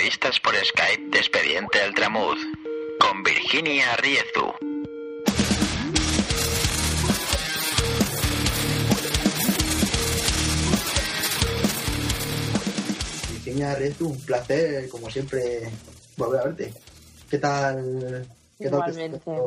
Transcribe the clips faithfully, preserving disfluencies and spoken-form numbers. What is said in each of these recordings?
Entrevistas por Skype de Expediente Altramuz con Virginia Riezu. Virginia Riezu, un placer, como siempre, volver a verte. ¿Qué tal? ¿Qué Igualmente. Tal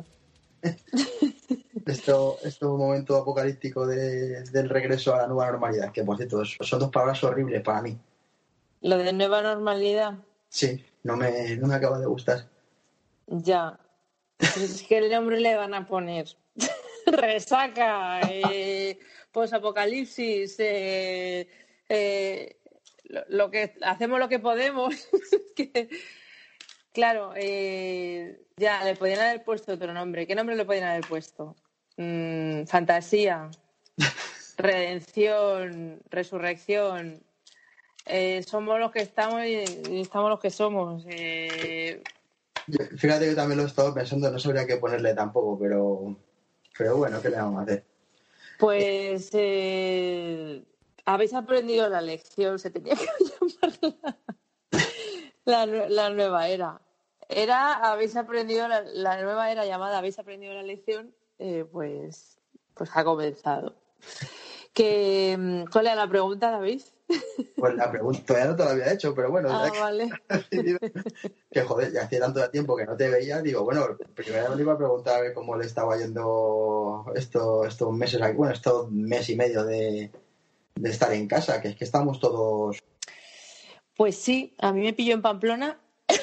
esto, esto momento apocalíptico de, del regreso a la nueva normalidad? Que, por cierto, son dos palabras horribles para mí. ¿Lo de nueva normalidad? Sí, no me, no me acaba de gustar. Ya. Pues es que el nombre le van a poner resaca, eh, posapocalipsis, eh, eh, lo, lo que hacemos lo que podemos. que, claro, eh, ya le podían haber puesto otro nombre. ¿Qué nombre le podían haber puesto? Mm, fantasía, redención, resurrección. Eh, somos los que estamos y estamos los que somos. Eh... Yo, fíjate que también lo he estado pensando, no sabría qué ponerle tampoco, pero, pero bueno, ¿qué le vamos a hacer? Pues eh, habéis aprendido la lección, se tenía que llamar la, la, la nueva era. Era, habéis aprendido la, la nueva era llamada, habéis aprendido la lección, eh, pues, pues ha comenzado. Que, ¿cuál era la pregunta, David? Pues la pregunta todavía no te la había hecho, pero bueno, ah, que, vale. que joder, ya hacía tanto tiempo que no te veía, digo, bueno, primero me iba a preguntar a ver cómo le estaba yendo esto, estos meses aquí, bueno, estos mes y medio de, de estar en casa, que es que estamos todos... Pues sí, a mí me pilló en Pamplona,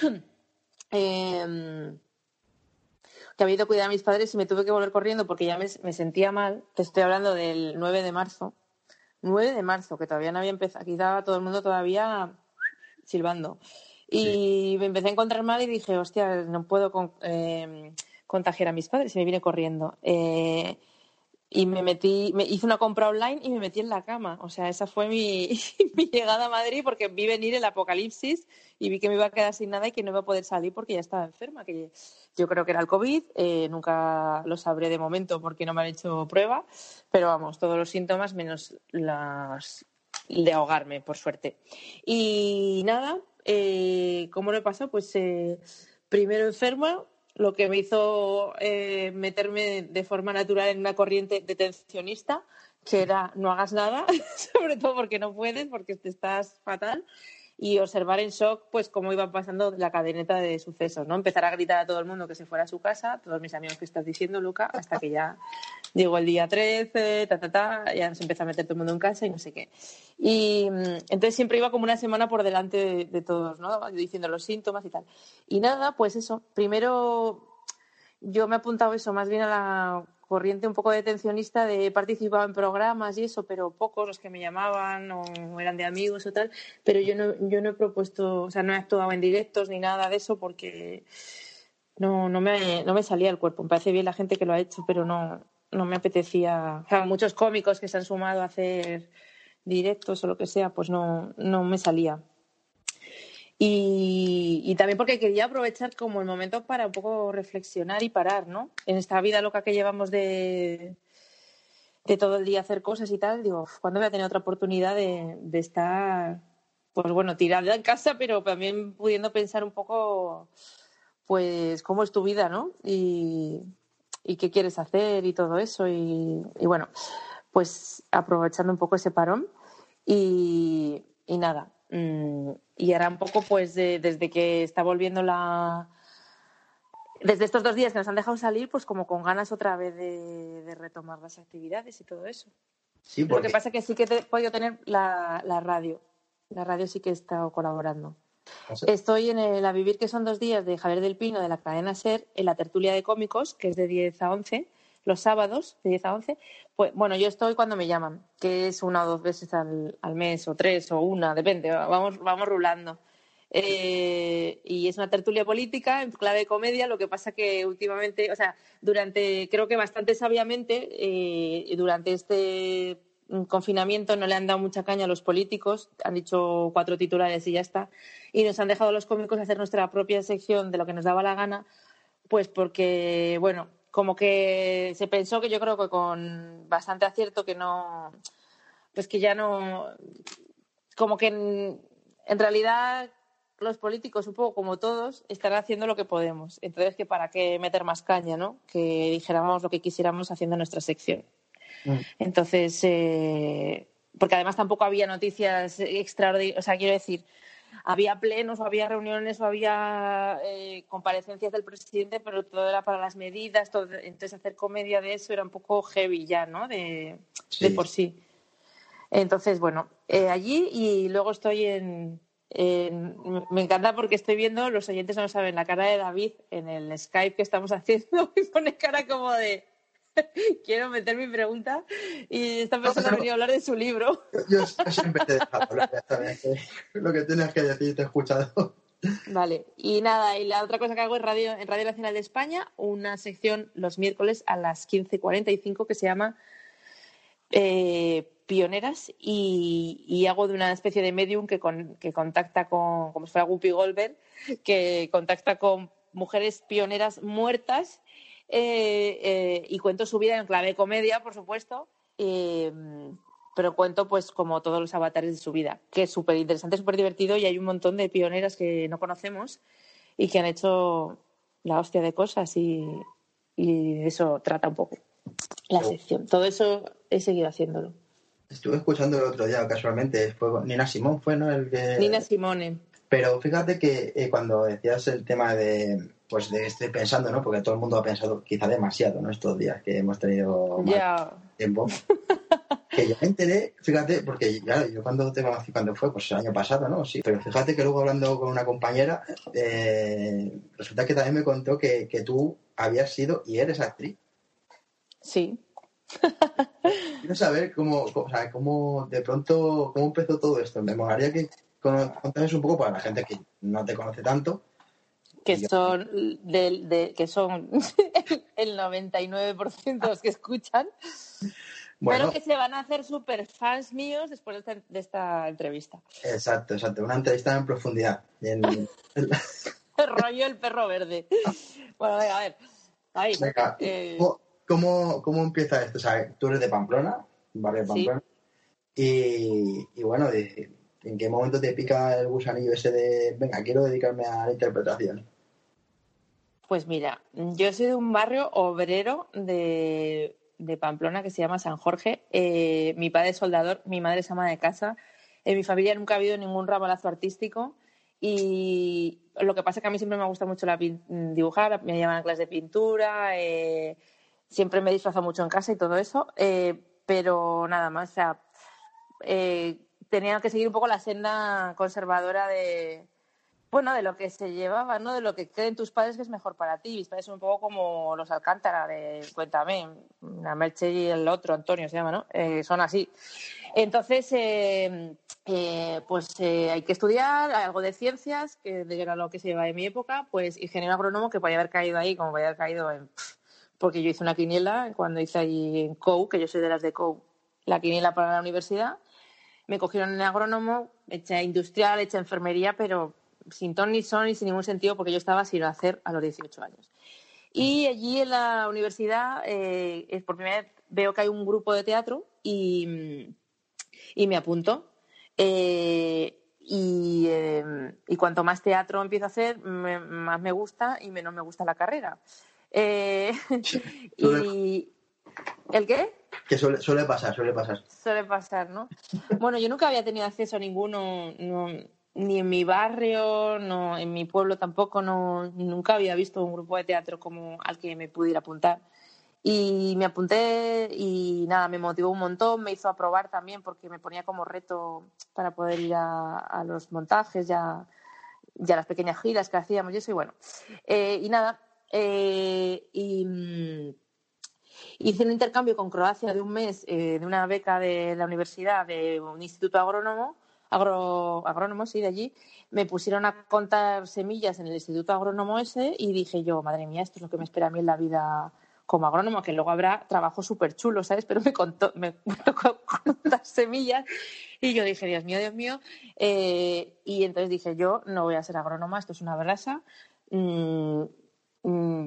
eh, que había ido a cuidar a mis padres y me tuve que volver corriendo porque ya me, me sentía mal. Te estoy hablando del nueve de marzo. nueve de marzo, que todavía no había empezado, aquí estaba todo el mundo todavía silbando. Y sí. Me empecé a encontrar mal y dije, hostia, no puedo con, eh, contagiar a mis padres. Y me vine corriendo. Eh, y me metí, me hice una compra online y me metí en la cama. O sea, esa fue mi, mi llegada a Madrid porque vi venir el apocalipsis y vi que me iba a quedar sin nada y que no iba a poder salir porque ya estaba enferma. Que yo creo que era el COVID, eh, nunca lo sabré de momento porque no me han hecho prueba, pero vamos, todos los síntomas menos las de ahogarme, por suerte. Y nada, eh, ¿cómo lo he pasado? Pues eh, primero enferma, lo que me hizo eh, meterme de forma natural en una corriente detencionista, que era no hagas nada, sobre todo porque no puedes, porque te estás fatal, y observar en shock pues cómo iba pasando la cadeneta de sucesos, ¿no? Empezar a gritar a todo el mundo que se fuera a su casa, todos mis amigos que estás diciendo, Luca, hasta que ya llegó el día trece, ta, ta, ta, ya se empezó a meter todo el mundo en casa y no sé qué. Y entonces siempre iba como una semana por delante de, de todos, ¿no? Diciendo los síntomas y tal. Y nada, pues eso, primero yo me he apuntado eso, más bien a la corriente un poco detencionista, de he participado en programas y eso, pero pocos los que me llamaban o eran de amigos o tal, pero yo no, yo no he propuesto, o sea, no he actuado en directos ni nada de eso porque no, no, me, no me salía el cuerpo. Me parece bien la gente que lo ha hecho, pero no, no me apetecía. O sea, muchos cómicos que se han sumado a hacer directos o lo que sea, pues no, no me salía. Y, y también porque quería aprovechar como el momento para un poco reflexionar y parar, ¿no? En esta vida loca que llevamos de, de todo el día hacer cosas y tal, digo, ¿cuándo voy a tener otra oportunidad de, de estar, pues bueno, tirada en casa, pero también pudiendo pensar un poco, pues, cómo es tu vida, ¿no? Y, y qué quieres hacer y todo eso. Y, y bueno, pues aprovechando un poco ese parón y, y nada. Mmm, y ahora un poco pues de, desde que está volviendo la desde estos dos días que nos han dejado salir, pues como con ganas otra vez de, de retomar las actividades y todo eso. Sí, porque... Lo que pasa es que sí que he podido tener la, la radio la radio sí que he estado colaborando. O sea... Estoy en el A Vivir, que son dos días, de Javier del Pino, de la cadena SER, en la tertulia de cómicos, que es de diez a once, los sábados, de diez a once. Pues bueno, yo estoy cuando me llaman, que es una o dos veces al, al mes, o tres, o una, depende, vamos, vamos rulando. Eh, y es una tertulia política en clave de comedia. Lo que pasa que últimamente, o sea, durante, creo que bastante sabiamente, eh, durante este confinamiento no le han dado mucha caña a los políticos, han dicho cuatro titulares y ya está, y nos han dejado a los cómicos hacer nuestra propia sección de lo que nos daba la gana, pues porque, bueno, como que se pensó, que yo creo que con bastante acierto, que no, pues que ya no, como que en, en realidad los políticos, un poco como todos, están haciendo lo que podemos. Entonces, que para qué meter más caña, ¿no? Que dijéramos lo que quisiéramos haciendo nuestra sección. Mm. Entonces, eh, porque además tampoco había noticias extraordinarias, o sea, quiero decir, había plenos o había reuniones o había eh, comparecencias del presidente, pero todo era para las medidas, todo, entonces hacer comedia de eso era un poco heavy ya, ¿no? De, sí. de por sí. Entonces, bueno, eh, allí y luego estoy en, en... Me encanta porque estoy viendo, los oyentes no saben, la cara de David en el Skype que estamos haciendo y pone cara como de... Quiero meter mi pregunta y esta persona no, no. venía a hablar de su libro. Yo, yo siempre te he dejado hablar, ya sabes, lo que tienes que decir te he escuchado. Vale, y nada, y la otra cosa que hago es radio, en Radio Nacional de España, una sección los miércoles a las quince cuarenta y cinco que se llama eh, Pioneras y, y hago de una especie de medium que, con, que contacta con, como si fuera Whoopi Goldberg, que contacta con mujeres pioneras muertas. Eh, eh, y cuento su vida en clave comedia, por supuesto, eh, pero cuento pues como todos los avatares de su vida, que es súper interesante, súper divertido y hay un montón de pioneras que no conocemos y que han hecho la hostia de cosas y, y eso trata un poco la sección. Todo eso he seguido haciéndolo. Estuve escuchando el otro día casualmente, fue Nina Simone, fue, ¿no? El que... Nina Simone. Pero fíjate que eh, cuando decías el tema de, pues de estoy pensando, ¿no? Porque todo el mundo ha pensado quizá demasiado, ¿no? Estos días que hemos tenido más yeah. tiempo. Que yo me enteré, fíjate, porque claro, yo cuando te conocí, cuando fue, pues el año pasado, ¿no? Sí. Pero fíjate que luego hablando con una compañera, eh, resulta que también me contó que, que tú habías sido y eres actriz. Sí. Quiero saber cómo, cómo, o sea, cómo de pronto, cómo empezó todo esto. Me molaría que contases un poco para la gente que no te conoce tanto. Que son, de, de, que son el noventa y nueve por ciento de los que escuchan, bueno, pero que se van a hacer súper fans míos después de esta, de esta entrevista. Exacto, exacto. Una entrevista en profundidad. En... el rollo el perro verde. Bueno, venga, a ver. Ahí. Venga, eh... ¿cómo, cómo, ¿Cómo empieza esto? O sea, tú eres de Pamplona, barrio de Pamplona. Sí. Y, y bueno, de, ¿en qué momento te pica el gusanillo ese de, venga, quiero dedicarme a la interpretación? Pues mira, yo soy de un barrio obrero de, de Pamplona que se llama San Jorge. Eh, mi padre es soldador, mi madre es ama de casa. En mi familia nunca ha habido ningún ramalazo artístico y lo que pasa es que a mí siempre me gusta mucho la pin- dibujar, me llaman a clases de pintura, eh, siempre me he disfrazado mucho en casa y todo eso, eh, pero nada más, o sea, eh, tenía que seguir un poco la senda conservadora de... Bueno, de lo que se llevaba, ¿no? De lo que creen tus padres que es mejor para ti. Mis padres son un poco como los Alcántara de Cuéntame, la Merche y el otro, Antonio se llama, ¿no? Eh, son así. Entonces, eh, eh, pues eh, hay que estudiar algo de ciencias, que era lo que se llevaba en mi época, pues ingeniero agrónomo, que podía haber caído ahí, como podía haber caído en... Porque yo hice una quiniela cuando hice ahí en C O U, que yo soy de las de C O U, la quiniela para la universidad. Me cogieron en agrónomo, hecha industrial, hecha enfermería, pero... sin ton ni son y sin ningún sentido porque yo estaba sin hacer a los dieciocho años. Y allí en la universidad, eh, por primera vez veo que hay un grupo de teatro y, y me apunto. Eh, y, eh, y cuanto más teatro empiezo a hacer, me, más me gusta y menos me gusta la carrera. Eh, y ¿el qué? Que suele, suele pasar, suele pasar. Suele pasar, ¿no? Bueno, yo nunca había tenido acceso a ninguno... No, ni en mi barrio, no, en mi pueblo tampoco, no, nunca había visto un grupo de teatro como al que me pudiera apuntar. Y me apunté y nada, me motivó un montón, me hizo aprobar también porque me ponía como reto para poder ir a, a los montajes, ya, ya las pequeñas giras que hacíamos y eso, y bueno. Eh, y nada, eh, y mmm, hice un intercambio con Croacia de un mes eh, de una beca de la universidad de un instituto agrónomo, Agro, agrónomos, sí, de allí, me pusieron a contar semillas en el Instituto Agrónomo ese y dije yo, madre mía, esto es lo que me espera a mí en la vida como agrónomo, que luego habrá trabajo súper chulo, ¿sabes? Pero me, contó, me tocó contar semillas y yo dije, Dios mío, Dios mío. Eh, y entonces dije yo, no voy a ser agrónoma, esto es una brasa. Mm, mm,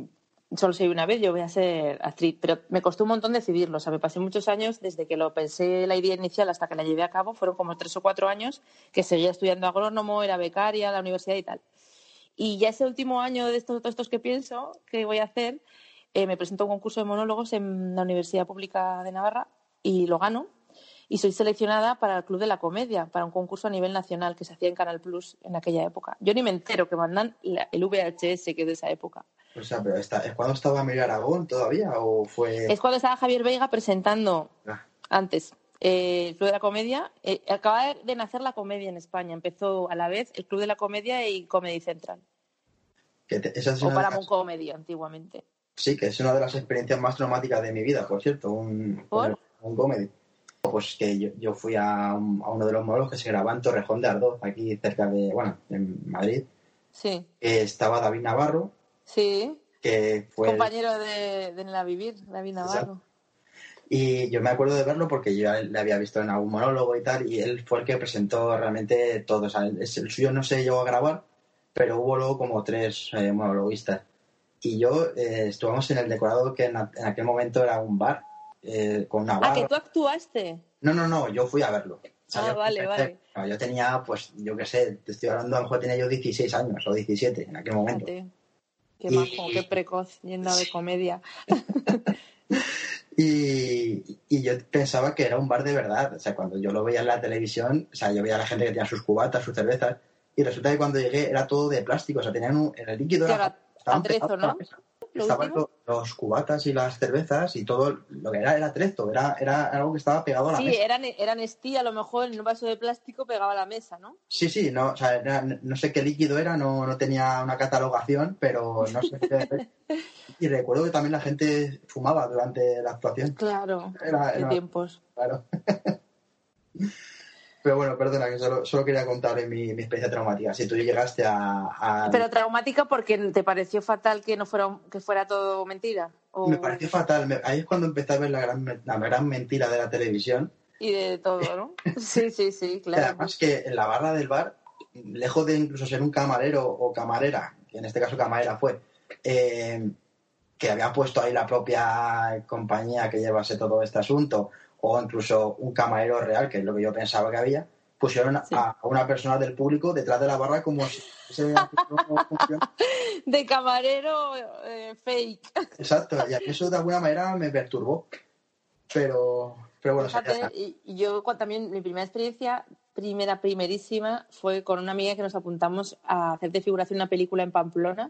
solo soy una vez, yo voy a ser actriz, pero me costó un montón decidirlo, o sea, me pasé muchos años desde que lo pensé la idea inicial hasta que la llevé a cabo, fueron como tres o cuatro años que seguía estudiando agrónomo, era becaria en la universidad y tal. Y ya ese último año de estos, todos estos que pienso que voy a hacer, eh, me presento a un concurso de monólogos en la Universidad Pública de Navarra y lo gano. Y soy seleccionada para el Club de la Comedia, para un concurso a nivel nacional que se hacía en Canal Plus en aquella época. Yo ni me entero que mandan la, el V H S, que es de esa época. O sea, pero está, ¿es cuando estaba Miguel Aragón todavía o fue...? Es cuando estaba Javier Veiga presentando, Ah, antes, eh, el Club de la Comedia. Eh, acaba de nacer la comedia en España. Empezó a la vez el Club de la Comedia y Comedy Central. que te- esa es O una de Paramount las- Comedy, antiguamente. sí, que es una de las experiencias más traumáticas de mi vida, por cierto, un, ¿Por? un comedy. Pues que yo, yo fui a, un- a uno de los monólogos que se grababa en Torrejón de Ardoz, aquí cerca de, bueno, en Madrid. Sí, Eh, estaba David Navarro, sí. que fue... el- Compañero de, de La Vivir, David Navarro. Y yo me acuerdo de verlo porque yo ya le había visto en algún monólogo y tal, y él fue el que presentó realmente todo. O sea, el, el suyo no se llegó a grabar, pero hubo luego como tres eh, monologuistas. Y yo eh, estuvimos en el decorado que en, a- en aquel momento era un bar, eh, con una Ah, barra. que tú actuaste. No, no, no, yo fui a verlo. O sea, Ah, yo, vale, empecé- vale. no, yo tenía, pues, yo qué sé, te estoy hablando, a lo mejor tenía yo dieciséis años o diecisiete en aquel momento. Fíjate, qué Y- majo, qué precoz, yendo de comedia. Y, y yo pensaba que era un bar de verdad. O sea, cuando yo lo veía en la televisión, o sea, yo veía a la gente que tenía sus cubatas, sus cervezas, y resulta que cuando llegué era todo de plástico. O sea, tenían un, el líquido Que era, haga estaban atrezo, pegados a la ¿no? mesa. Lo Estaban último. lo- los cubatas y las cervezas y todo lo que era era atrezo, era, era algo que estaba pegado a la Sí, mesa. eran, eran Nestí, a lo mejor en un vaso de plástico pegaba a la mesa, ¿no? Sí, sí, no, o sea, era- no sé qué líquido era, no, no tenía una catalogación, pero no sé qué. Y recuerdo que también la gente fumaba durante la actuación. Claro, Era, qué era tiempos. claro. Pero bueno, perdona, que solo, solo quería contarle mi, mi experiencia traumática. Si tú llegaste a... a- Pero traumática porque te pareció fatal que no fuera un- que fuera todo mentira. O... Me pareció fatal. Me- ahí es cuando empecé a ver la gran, me- la gran mentira de la televisión. Y de todo, ¿no? Sí, sí, sí, Y claro. además que en la barra del bar, lejos de incluso ser un camarero o camarera, que en este caso camarera fue, eh, que había puesto ahí la propia compañía que llevase todo este asunto, o incluso un camarero real, que es lo que yo pensaba que había, pusieron Sí. a a una persona del público detrás de la barra como si fuese una función. De camarero eh, fake. Exacto, y a mí eso de alguna manera me perturbó. Pero, pero bueno, Fíjate, salía- y y yo cu- también, mi primera experiencia, primera, primerísima, fue con una amiga que nos apuntamos a hacer de figuración una película en Pamplona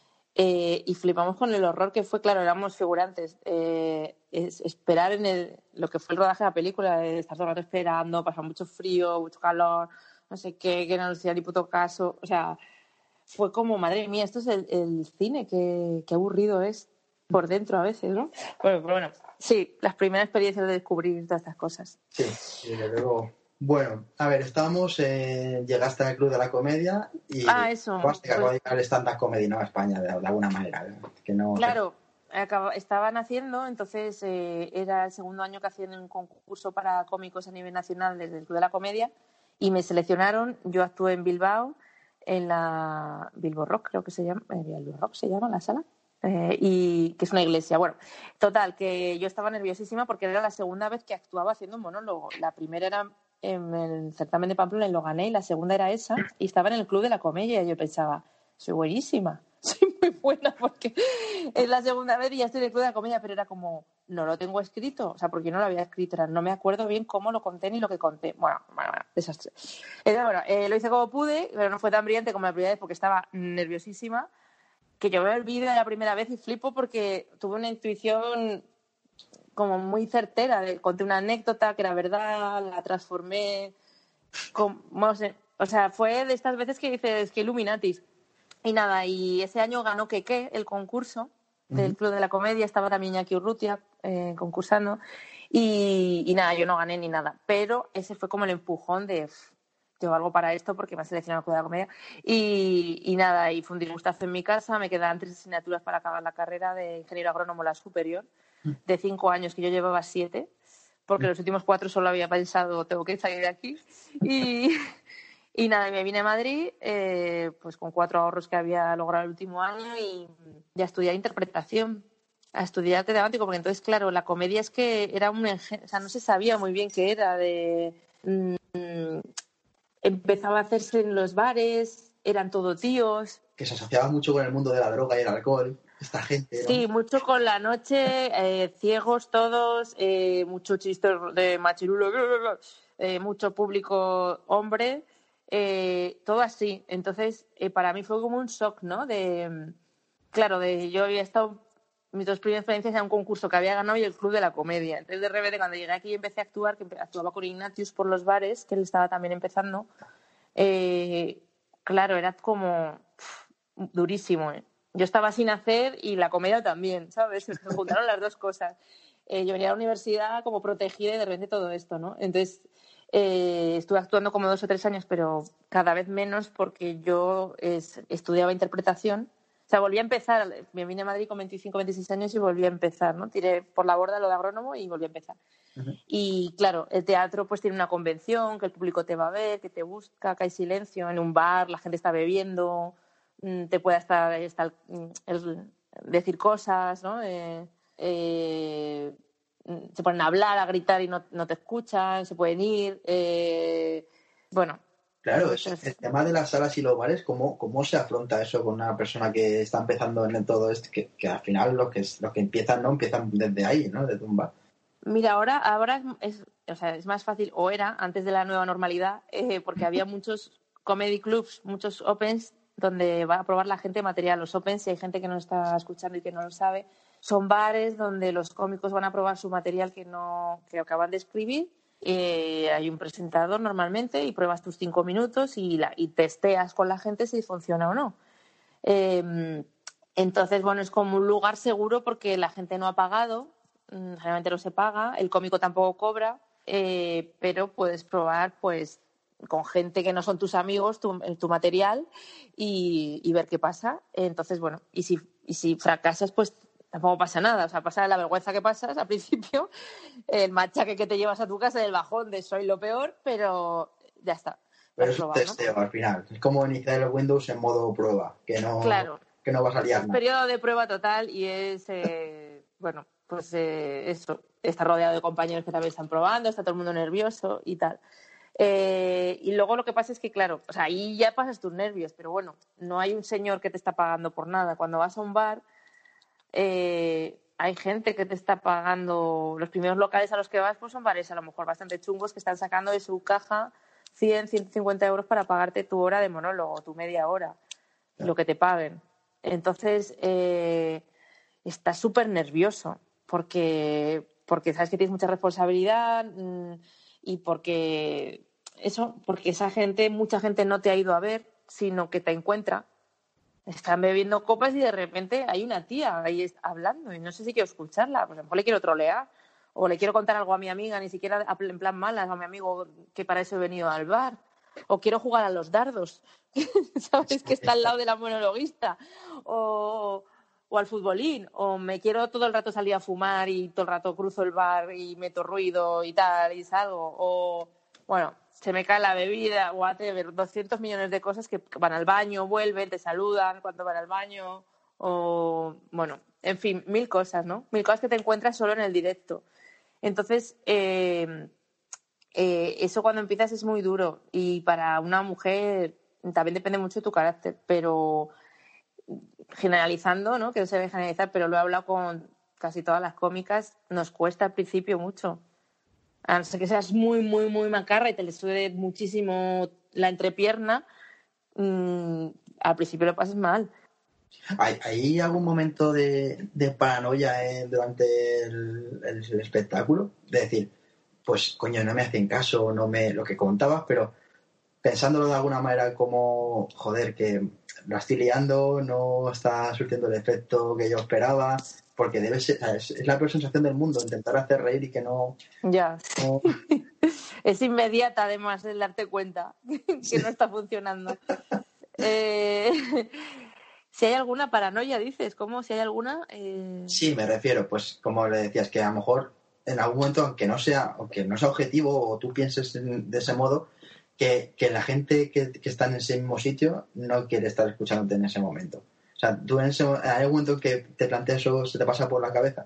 eh, y flipamos con el horror que fue, claro, éramos figurantes. Eh, es, esperar en el, lo que fue el rodaje de la película, eh, estar todo el rato esperando, pasar mucho frío, mucho calor, no sé qué, que no nos hacía ni puto caso. O sea, fue como, madre mía, esto es el, el cine, qué, qué aburrido es por dentro a veces, ¿no? Bueno, pero bueno, sí, las primeras experiencias de descubrir todas estas cosas. sí, sí, desde luego. Bueno, a ver, estamos, eh, llegaste al Club de la Comedia y Ah, eso, acabaste que pues- acaba de llegar el stand-up comedy, ¿no? A España, de, de alguna manera. ¿eh? Que no, Claro, acaba- estaban haciendo, entonces eh, era el segundo año que hacían un concurso para cómicos a nivel nacional desde el Club de la Comedia y me seleccionaron. Yo actué en Bilbao, en la Bilbo Rock, creo que se llama, eh, Bilbo Rock se llama la sala, eh, y que es una iglesia. Bueno, total, que yo estaba nerviosísima porque era la segunda vez que actuaba haciendo un monólogo. La primera era en el certamen de Pamplona y lo gané, y la segunda era esa, y estaba en el Club de la Comedia y yo pensaba, soy buenísima, soy muy buena porque es la segunda vez y ya estoy en el Club de la Comedia, pero era como, no lo tengo escrito, o sea, porque no lo había escrito, era, no me acuerdo bien cómo lo conté ni lo que conté. Bueno, bueno, bueno, desastre. Entonces, bueno, eh, lo hice como pude, pero no fue tan brillante como la primera vez porque estaba nerviosísima, que yo veo el vídeo de la primera vez y flipo porque tuve una intuición como muy certera, de, conté una anécdota que era verdad, la transformé, como, no sé, o sea, fue de estas veces que dices que Illuminatis. Y nada, y ese año ganó Keke, el concurso del Ujú. Club de la Comedia, estaba también Iñaki Urrutia eh, concursando, y, y nada, yo no gané ni nada, pero ese fue como el empujón de yo algo para esto porque me ha seleccionado el Club de la Comedia, y, y nada, y fue un disgustazo en mi casa, me quedaban tres asignaturas para acabar la carrera de ingeniero agrónomo, la superior, de cinco años, que yo llevaba siete, porque los últimos cuatro solo había pensado, tengo que salir de aquí, y... Y nada, me vine a Madrid eh, pues con cuatro ahorros que había logrado el último año y ya estudié interpretación, a estudiar arte dramático, porque entonces, claro, la comedia es que era un... O sea, no se sabía muy bien qué era, de... Mmm, empezaba a hacerse en los bares, eran todo tíos. Que se asociaba mucho con el mundo de la droga y el alcohol, esta gente, ¿no? Sí, mucho con la noche, eh, ciegos todos, eh, mucho chiste de machirulo, eh, mucho público hombre, eh, todo así. Entonces, eh, para mí fue como un shock, ¿no? De, claro, de yo había estado, mis dos primeras experiencias en un concurso que había ganado y el Club de la Comedia. Entonces, de repente, cuando llegué aquí y empecé a actuar, que actuaba con Ignatius por los bares, que él estaba también empezando, eh, claro, era como pff, durísimo, ¿eh? Yo estaba sin hacer y la comedia también, ¿sabes? Se juntaron las dos cosas. Eh, yo venía a la universidad como protegida y de repente todo esto, ¿no? Entonces, eh, estuve actuando como dos o tres años, pero cada vez menos porque yo es, estudiaba interpretación. O sea, volví a empezar. Me vine a Madrid con veinticinco, veintiséis años y volví a empezar, ¿no? Tiré por la borda lo de agrónomo y volví a empezar. Uh-huh. Y claro, el teatro pues tiene una convención, que el público te va a ver, que te busca, que hay silencio en un bar, la gente está bebiendo, te puede estar, estar el, decir cosas, ¿no? Eh, eh, se ponen a hablar, a gritar y no, no te escuchan, se pueden ir. Eh, bueno. Claro, es, el tema de las salas y los bares, ¿cómo, cómo se afronta eso con una persona que está empezando en todo esto? Que, que al final los que, los que empiezan no empiezan desde ahí, ¿no? Desde un bar. Mira, ahora, ahora es, es, o sea, es más fácil, o era, antes de la nueva normalidad, eh, porque había muchos comedy clubs, muchos opens, donde va a probar la gente material. Los opens, si hay gente que no está escuchando y que no lo sabe, son bares donde los cómicos van a probar su material que no que acaban de escribir. Eh, hay un presentador normalmente y pruebas tus cinco minutos y, la, y testeas con la gente si funciona o no. Eh, entonces, bueno, es como un lugar seguro porque la gente no ha pagado, generalmente no se paga, el cómico tampoco cobra, eh, pero puedes probar, pues, con gente que no son tus amigos, tu, tu material y, y ver qué pasa. Entonces, bueno, y si, y si fracasas, pues tampoco pasa nada. O sea, pasa la vergüenza que pasas al principio, el machaque que te llevas a tu casa, el bajón de soy lo peor, pero ya está. Pero es un testeo, ¿no? Al final. Es como iniciar el Windows en modo prueba, que no, claro. que no vas a liar nada. Es un periodo de prueba total y es, eh, bueno, pues eh, eso, está rodeado de compañeros que también están probando, está todo el mundo nervioso y tal. Eh, y luego lo que pasa es que, claro, o sea, ahí ya pasas tus nervios, pero bueno, no hay un señor que te está pagando por nada. Cuando vas a un bar, eh, hay gente que te está pagando. Los primeros locales a los que vas pues son bares a lo mejor bastante chungos que están sacando de su caja cien, ciento cincuenta euros para pagarte tu hora de monólogo, tu media hora, lo que te paguen. Entonces, eh, estás súper nervioso porque, porque sabes que tienes mucha responsabilidad mmm, y porque eso, porque esa gente, mucha gente no te ha ido a ver, sino que te encuentra. Están bebiendo copas y de repente hay una tía ahí hablando y no sé si quiero escucharla, pues a lo mejor le quiero trolear o le quiero contar algo a mi amiga, ni siquiera en plan malas, a mi amigo que para eso he venido al bar, o quiero jugar a los dardos, ¿sabes? Que está al lado de la monologuista, o, o al futbolín, o me quiero todo el rato salir a fumar y todo el rato cruzo el bar y meto ruido y tal y salgo, o bueno, se me cae la bebida, whatever, doscientos millones de cosas que van al baño, vuelven, te saludan cuando van al baño, o bueno, en fin, mil cosas, ¿no? Mil cosas que te encuentras solo en el directo. Entonces, eh, eh, eso cuando empiezas es muy duro y para una mujer también depende mucho de tu carácter, pero generalizando, ¿no? Que no se debe generalizar, pero lo he hablado con casi todas las cómicas, nos cuesta al principio mucho. A no ser que seas muy, muy, muy macarra y te le sube muchísimo la entrepierna, mmm, al principio lo pasas mal. ¿Hay, ¿Hay algún momento de, de paranoia eh, durante el, el, el espectáculo? De decir, pues coño, no me hacen caso, no me lo que contabas, pero pensándolo de alguna manera como, joder, que la estoy liando, no está surtiendo el efecto que yo esperaba, porque debe ser, es, es la peor sensación del mundo, intentar hacer reír y que no... Ya, no... es inmediata además el darte cuenta que sí. No está funcionando. eh... Si hay alguna paranoia, dices, ¿cómo? Si hay alguna... Eh... Sí, me refiero, pues como le decías, que a lo mejor en algún momento, aunque no sea, aunque no sea objetivo o tú pienses en, de ese modo, que, que la gente que, que está en ese mismo sitio no quiere estar escuchándote en ese momento. O sea, tú en ese ¿hay algún momento que te planteas eso, se te pasa por la cabeza?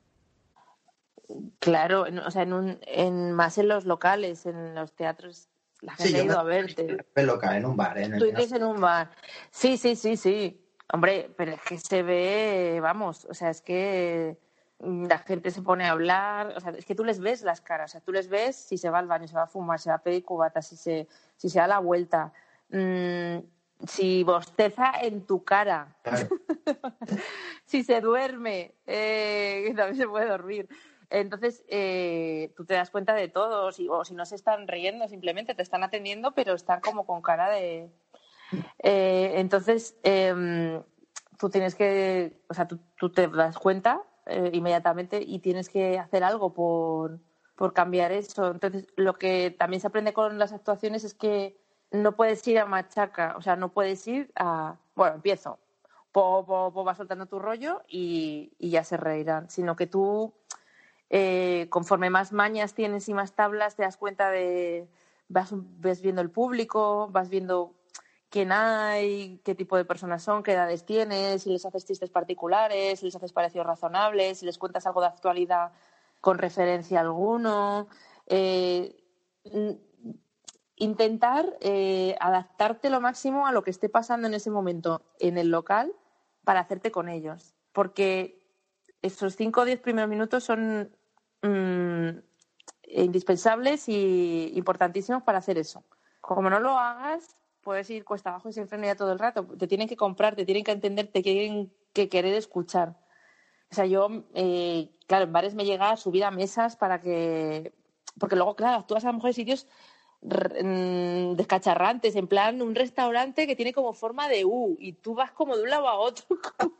Claro, o sea, en un, en más en los locales, en los teatros, la gente Sí, ha yo me ido a verte. en local, en un bar, en el Tú que no... dices en un bar. Sí, sí, sí, sí. Hombre, pero es que se ve, vamos, o sea, es que la gente se pone a hablar, o sea, es que tú les ves las caras, o sea, tú les ves si se va al baño, se va a fumar, se va a pedir cubata, si se, si se da la vuelta, mmm, si bosteza en tu cara, Claro. si se duerme, eh, que también se puede dormir. Entonces, eh, tú te das cuenta de todo, si, o si no se están riendo, simplemente te están atendiendo, pero están como con cara de... Eh, entonces, eh, tú tienes que, o sea, tú, tú te das cuenta eh, inmediatamente y tienes que hacer algo por, por cambiar eso. Entonces, lo que también se aprende con las actuaciones es que no puedes ir a machaca, o sea, no puedes ir a, bueno, empiezo, po, po, po, vas soltando tu rollo y, y ya se reirán, sino que tú, eh, conforme más mañas tienes y más tablas, te das cuenta de, vas, ves viendo el público, vas viendo quién hay, qué tipo de personas son, qué edades tienes, si les haces chistes particulares, si les haces parecidos razonables, si les cuentas algo de actualidad con referencia a alguno. Eh, intentar eh, adaptarte lo máximo a lo que esté pasando en ese momento en el local para hacerte con ellos. Porque esos cinco o diez primeros minutos son mmm, indispensables y importantísimos para hacer eso. Como no lo hagas, puedes ir cuesta abajo y sin freno ya todo el rato. Te tienen que comprar, te tienen que entender, te tienen que querer escuchar. O sea, yo, eh, claro, en bares me llega a subir a mesas para que... Porque luego, claro, actúas a lo mejor en sitios descacharrantes, en plan un restaurante que tiene como forma de U y tú vas como de un lado a otro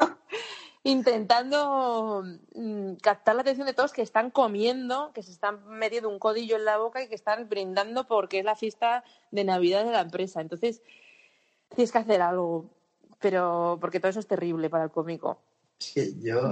intentando mmm, captar la atención de todos que están comiendo, que se están metiendo un codillo en la boca y que están brindando porque es la fiesta de Navidad de la empresa. Entonces tienes que hacer algo, pero porque todo eso es terrible para el cómico. Es que yo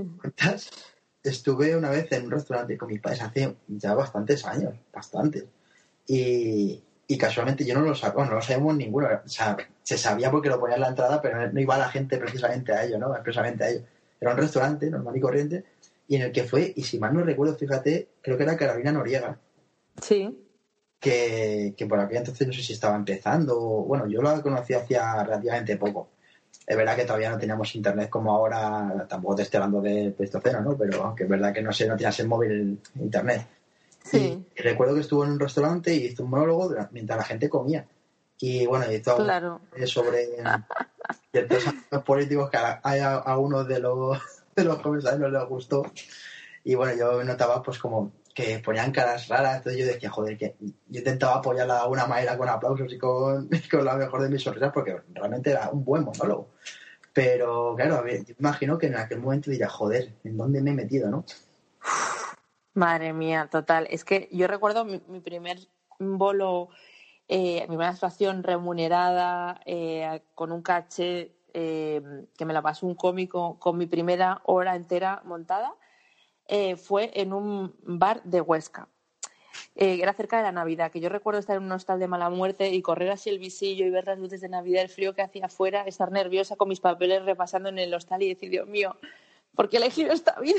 estuve una vez en un restaurante con mis padres hace ya bastantes años, bastantes. Y, y casualmente yo no lo sabía, bueno, no lo sabíamos ninguno. O sea, se sabía porque lo ponía en la entrada, pero no iba la gente precisamente a ello, ¿no? Expresamente a ello. Era un restaurante normal y corriente, y en el que fue, y si mal no recuerdo, fíjate, creo que era Carolina Noriega. Sí. Que, que por aquel entonces no sé si estaba empezando. Bueno, yo la conocí hacía relativamente poco. Es verdad que todavía no teníamos internet como ahora, tampoco te estoy hablando de Pleistoceno, ¿no? Pero que es verdad que no sé, no tenías el móvil internet. Sí. Y recuerdo que estuvo en un restaurante y hizo un monólogo mientras la gente comía. Y bueno, hizo claro. sobre ciertos aspectos políticos que a, a, a uno de los, de los jóvenes no les gustó. Y bueno, yo notaba pues como que ponían caras raras. Entonces yo decía, joder, que yo intentaba apoyarla de alguna manera con aplausos y con, con la mejor de mis sonrisas porque realmente era un buen monólogo. Pero claro, a ver, yo imagino que en aquel momento diría, joder, ¿en dónde me he metido, no? Madre mía, total. Es que yo recuerdo mi, mi primer bolo, eh, mi primera actuación remunerada, eh, con un caché eh, que me la pasó un cómico con mi primera hora entera montada, eh, fue en un bar de Huesca. Eh, era cerca de la Navidad, que yo recuerdo estar en un hostal de mala muerte y correr así el visillo y ver las luces de Navidad, el frío que hacía afuera, estar nerviosa con mis papeles repasando en el hostal y decir, Dios mío, ¿por qué he elegido esta vida?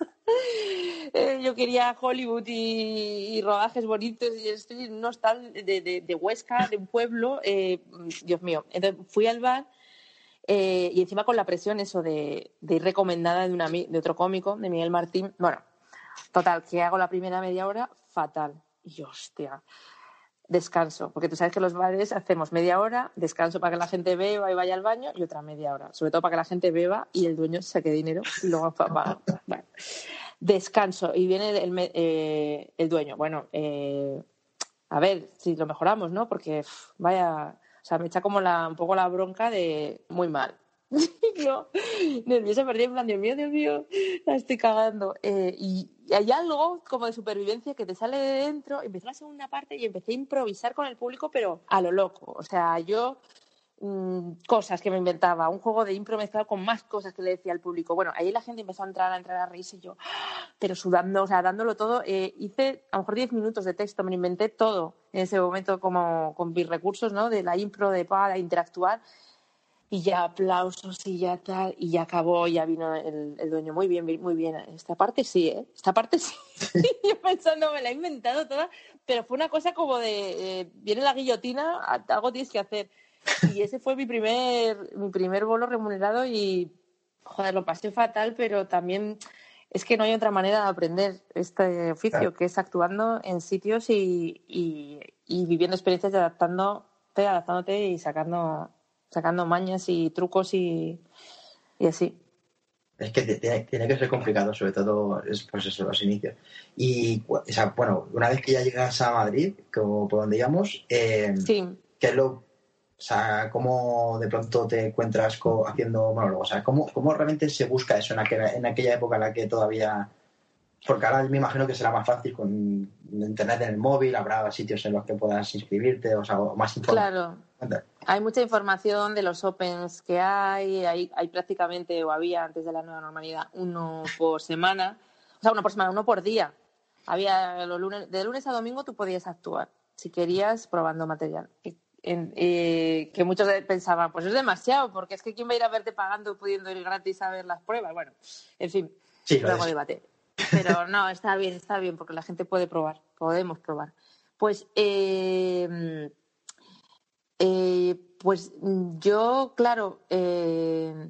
eh, yo quería Hollywood y, y rodajes bonitos y estoy en un hostal de, de, de Huesca, de un pueblo, eh, Dios mío. Entonces fui al bar eh, y encima con la presión eso de, de ir recomendada de, una, de otro cómico, de Miguel Martín. Bueno, total, que hago la primera media hora fatal. Y yo, hostia, descanso, porque tú sabes que los bares hacemos media hora, descanso para que la gente beba y vaya al baño y otra media hora, sobre todo para que la gente beba y el dueño saque dinero y luego para pagar. Bueno, descanso y viene el, eh, el dueño. Bueno, eh, a ver si lo mejoramos, ¿no? Porque pff, vaya, o sea, me echa como la, un poco la bronca de muy mal. Yo, nerviosa, perdí en plan, Dios mío, Dios mío, la estoy cagando. Eh, y, y hay algo como de supervivencia que te sale de dentro. Empezó la segunda parte y empecé a improvisar con el público, pero a lo loco. O sea, yo mmm, cosas que me inventaba, un juego de impro mezclado con más cosas que le decía al público. Bueno, ahí la gente empezó a entrar, a entrar a reírse y yo, pero sudando, o sea, dándolo todo. Eh, hice a lo mejor diez minutos de texto, me lo inventé todo en ese momento como con mis recursos, ¿no? De la impro, de para interactuar. Y ya aplausos y ya tal, y ya acabó, ya vino el, el dueño. Muy bien, muy bien. Esta parte sí, ¿eh? Esta parte sí. Yo pensando, me la he inventado toda, pero fue una cosa como de, eh, viene la guillotina, algo tienes que hacer. Y ese fue mi primer, mi primer bolo remunerado y, joder, lo pasé fatal, pero también es que no hay otra manera de aprender este oficio, claro, que es actuando en sitios y, y, y viviendo experiencias y adaptándote, adaptándote y sacando... sacando mañas y trucos y, y así. Es que tiene, tiene que ser complicado, sobre todo es, pues eso, los inicios. Y, o sea, bueno, una vez que ya llegas a Madrid, como por donde íbamos, eh, sí. ¿qué es lo, o sea, cómo de pronto te encuentras co- haciendo monólogos? O sea, ¿cómo, cómo realmente se busca eso en aquella, en aquella época en la que todavía... Porque ahora me imagino que será más fácil con internet en el móvil, habrá sitios en los que puedas inscribirte, o sea, más información. Claro. Hay mucha información de los opens que hay, hay, hay prácticamente, o había antes de la nueva normalidad, uno por semana, o sea, uno por semana, uno por día. Había los lunes, de lunes a domingo tú podías actuar, si querías, probando material. Que, en, eh, que muchos pensaban, pues es demasiado, porque es que ¿quién va a ir a verte pagando pudiendo ir gratis a ver las pruebas? Bueno, en fin, sí, luego debate. Pero no, está bien, está bien, porque la gente puede probar, podemos probar. Pues... Eh, Eh, pues yo, claro, eh,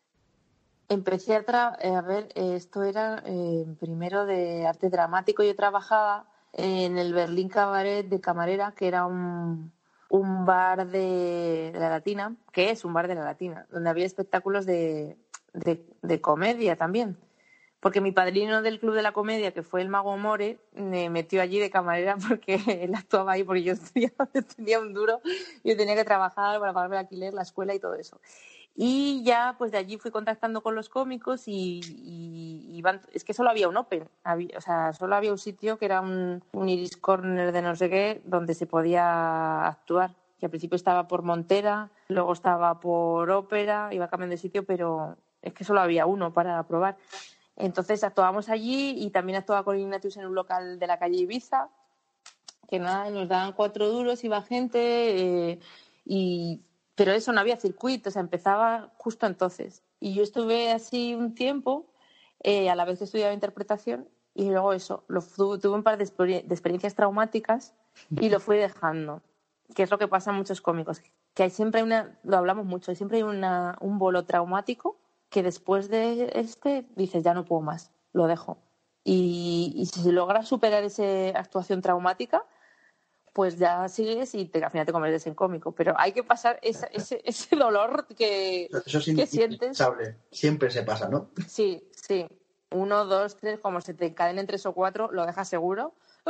empecé a, tra- a ver, eh, esto era eh, primero de arte dramático. Yo trabajaba en el Berlín Cabaret de camarera, que era un, un bar de, de la Latina, que es un bar de la Latina, donde había espectáculos de, de, de comedia también. Porque mi padrino del Club de la Comedia, que fue el Mago More, me metió allí de camarera porque él actuaba ahí, porque yo tenía, tenía un duro, yo tenía que trabajar para pagarme el alquiler, la escuela y todo eso. Y ya, pues de allí fui contactando con los cómicos y, y, y van, es que solo había un open, había, o sea, solo había un sitio que era un, un Iris Corner de no sé qué, donde se podía actuar. Que al principio estaba por Montera, luego estaba por Ópera, iba cambiando de sitio, pero es que solo había uno para probar. Entonces actuábamos allí y también actuaba con Ignatius en un local de la calle Ibiza, que nada, nos daban cuatro duros, iba gente, eh, y... pero eso, no había circuito, o sea, empezaba justo entonces. Y yo estuve así un tiempo, eh, a la vez que estudiaba interpretación, y luego eso, lo, tuve un par de, exper- de experiencias traumáticas y lo fui dejando, que es lo que pasa a muchos cómicos, que hay siempre una, lo hablamos mucho, hay siempre hay una, un bolo traumático que después de este dices, ya no puedo más, lo dejo. Y, y si logras superar esa actuación traumática, pues ya sigues y te, al final te conviertes en cómico. Pero hay que pasar esa, ese, ese dolor que, Eso es que sientes. Siempre se pasa, ¿no? Sí, sí. Uno, dos, tres, como se te encadenen tres o cuatro, lo dejas seguro.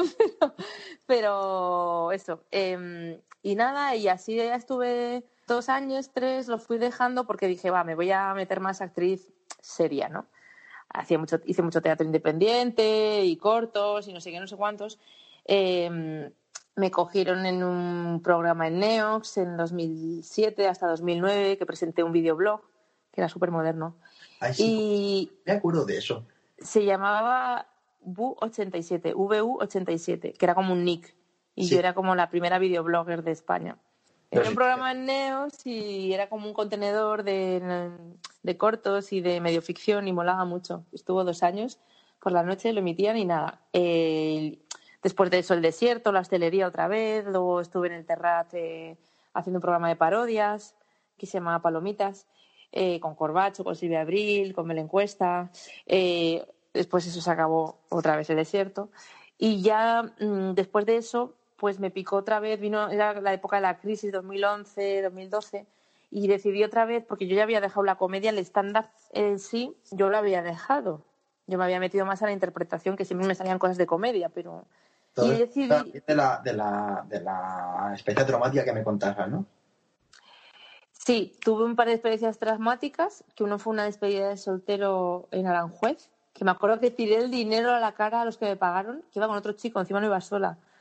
Pero eso. Eh, y nada, y así ya estuve dos años, tres, lo fui dejando porque dije, va, me voy a meter más actriz seria, ¿no? Hacía mucho, hice mucho teatro independiente y cortos y no sé qué, no sé cuántos. Eh, me cogieron en un programa en Neox en dos mil siete hasta dos mil nueve, que presenté un videoblog que era súper moderno. Ay, sí, y me acuerdo de eso. Se llamaba V U ochenta y siete, V U ochenta y siete, que era como un nick. Y sí, yo era como la primera videoblogger de España. Era un sí, programa en Neos y era como un contenedor de, de cortos y de medio ficción y molaba mucho. Estuvo dos años, por la noche lo emitían y nada. Eh, después de eso el desierto, la hostelería otra vez, luego estuve en el Terrat eh, haciendo un programa de parodias que se llamaba Palomitas, eh, con Corbacho, con Silvia Abril, con Belén Cuesta. Eh, después eso se acabó otra vez el desierto. Y ya mmm, después de eso pues me picó otra vez, vino, era la época de la crisis, dos mil once, dos mil doce, y decidí otra vez, porque yo ya había dejado la comedia, el stand-up en sí, yo lo había dejado. Yo me había metido más a la interpretación, que siempre me salían cosas de comedia, pero... Todo y decidí... De la, de, la, de la experiencia traumática que me contabas, ¿no? Sí, tuve un par de experiencias traumáticas, que uno fue una despedida de soltero en Aranjuez, que me acuerdo que tiré el dinero a la cara a los que me pagaron, que iba con otro chico, encima no iba sola.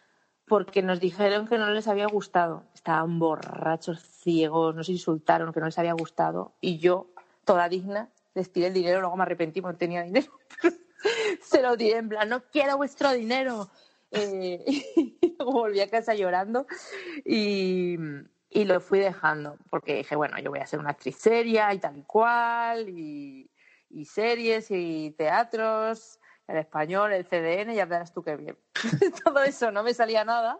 porque nos dijeron que no les había gustado. Estaban borrachos, ciegos, nos insultaron que no les había gustado. Y yo, toda digna, les tiré el dinero, luego me arrepentí porque no tenía dinero. Se lo tiré en plan, no quiero vuestro dinero. Eh, y luego volví a casa llorando y, y lo fui dejando, porque dije, bueno, yo voy a ser una actriz seria y tal y cual, y, y series y teatros, el español, el C D N, ya verás tú qué bien. Todo eso no me salía nada.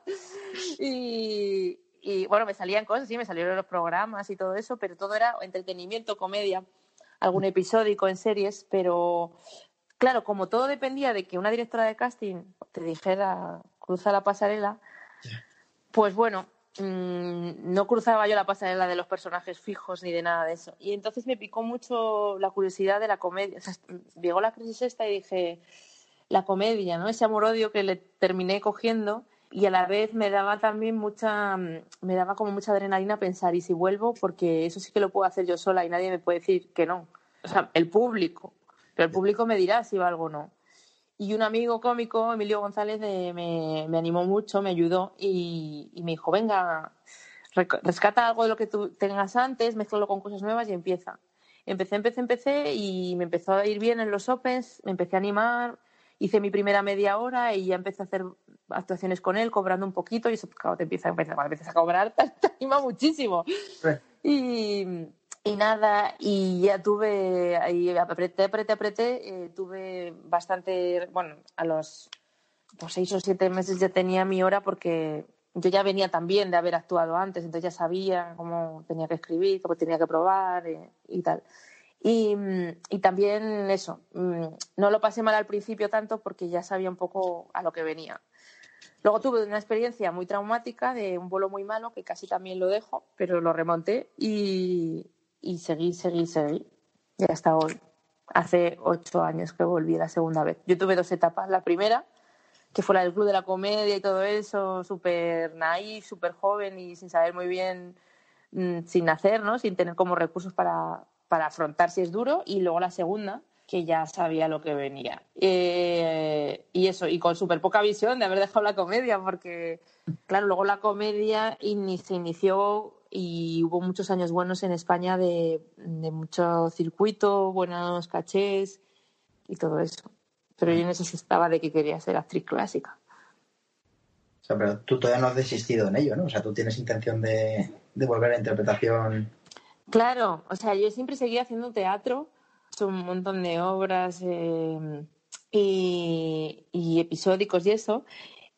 Y, y bueno, me salían cosas, sí, me salieron los programas y todo eso, pero todo era entretenimiento, comedia, algún episódico en series, pero claro, como todo dependía de que una directora de casting te dijera cruza la pasarela, pues bueno, mmm, no cruzaba yo la pasarela de los personajes fijos ni de nada de eso. Y entonces me picó mucho la curiosidad de la comedia. O sea, llegó la crisis esta y dije, la comedia, ¿no? Ese amor-odio que le terminé cogiendo, y a la vez me daba también mucha, me daba como mucha adrenalina pensar, ¿y si vuelvo? Porque eso sí que lo puedo hacer yo sola y nadie me puede decir que no. O sea, el público. Pero el público me dirá si valgo o no. Y un amigo cómico, Emilio González, de, me, me animó mucho, me ayudó y, y me dijo, venga, rescata algo de lo que tú tengas antes, mézclalo con cosas nuevas y empieza. Empecé, empecé, empecé y me empezó a ir bien en los Opens, me empecé a animar, hice mi primera media hora y ya empecé a hacer actuaciones con él, cobrando un poquito, y eso, claro, te empieza, cuando empiezas a cobrar te, te anima muchísimo. Sí. Y... Y nada, y ya tuve, y apreté, apreté, apreté, eh, tuve bastante, bueno, a los pues, seis o siete meses ya tenía mi hora porque yo ya venía también de haber actuado antes, entonces ya sabía cómo tenía que escribir, cómo tenía que probar eh, y tal. Y, y también eso, no lo pasé mal al principio tanto porque ya sabía un poco a lo que venía. Luego tuve una experiencia muy traumática de un vuelo muy malo, que casi también lo dejo, pero lo remonté y... Y seguí, seguí, seguí. Y hasta hoy. Hace ocho años que volví la segunda vez. Yo tuve dos etapas. La primera, que fue la del Club de la Comedia y todo eso, súper naif, súper joven y sin saber muy bien, mmm, sin hacer, ¿no? Sin tener como recursos para, para afrontar si es duro. Y luego la segunda, que ya sabía lo que venía. Eh, y eso, y con súper poca visión de haber dejado la comedia, porque, claro, luego la comedia in- se inició... Y hubo muchos años buenos en España de, de mucho circuito, buenos cachés y todo eso. Pero yo necesitaba de que quería ser actriz clásica. O sea, pero tú todavía no has desistido en ello, ¿no? O sea, tú tienes intención de, de volver a interpretación. Claro, o sea, yo siempre seguía haciendo teatro, he hecho un montón de obras eh, y, y episódicos y eso.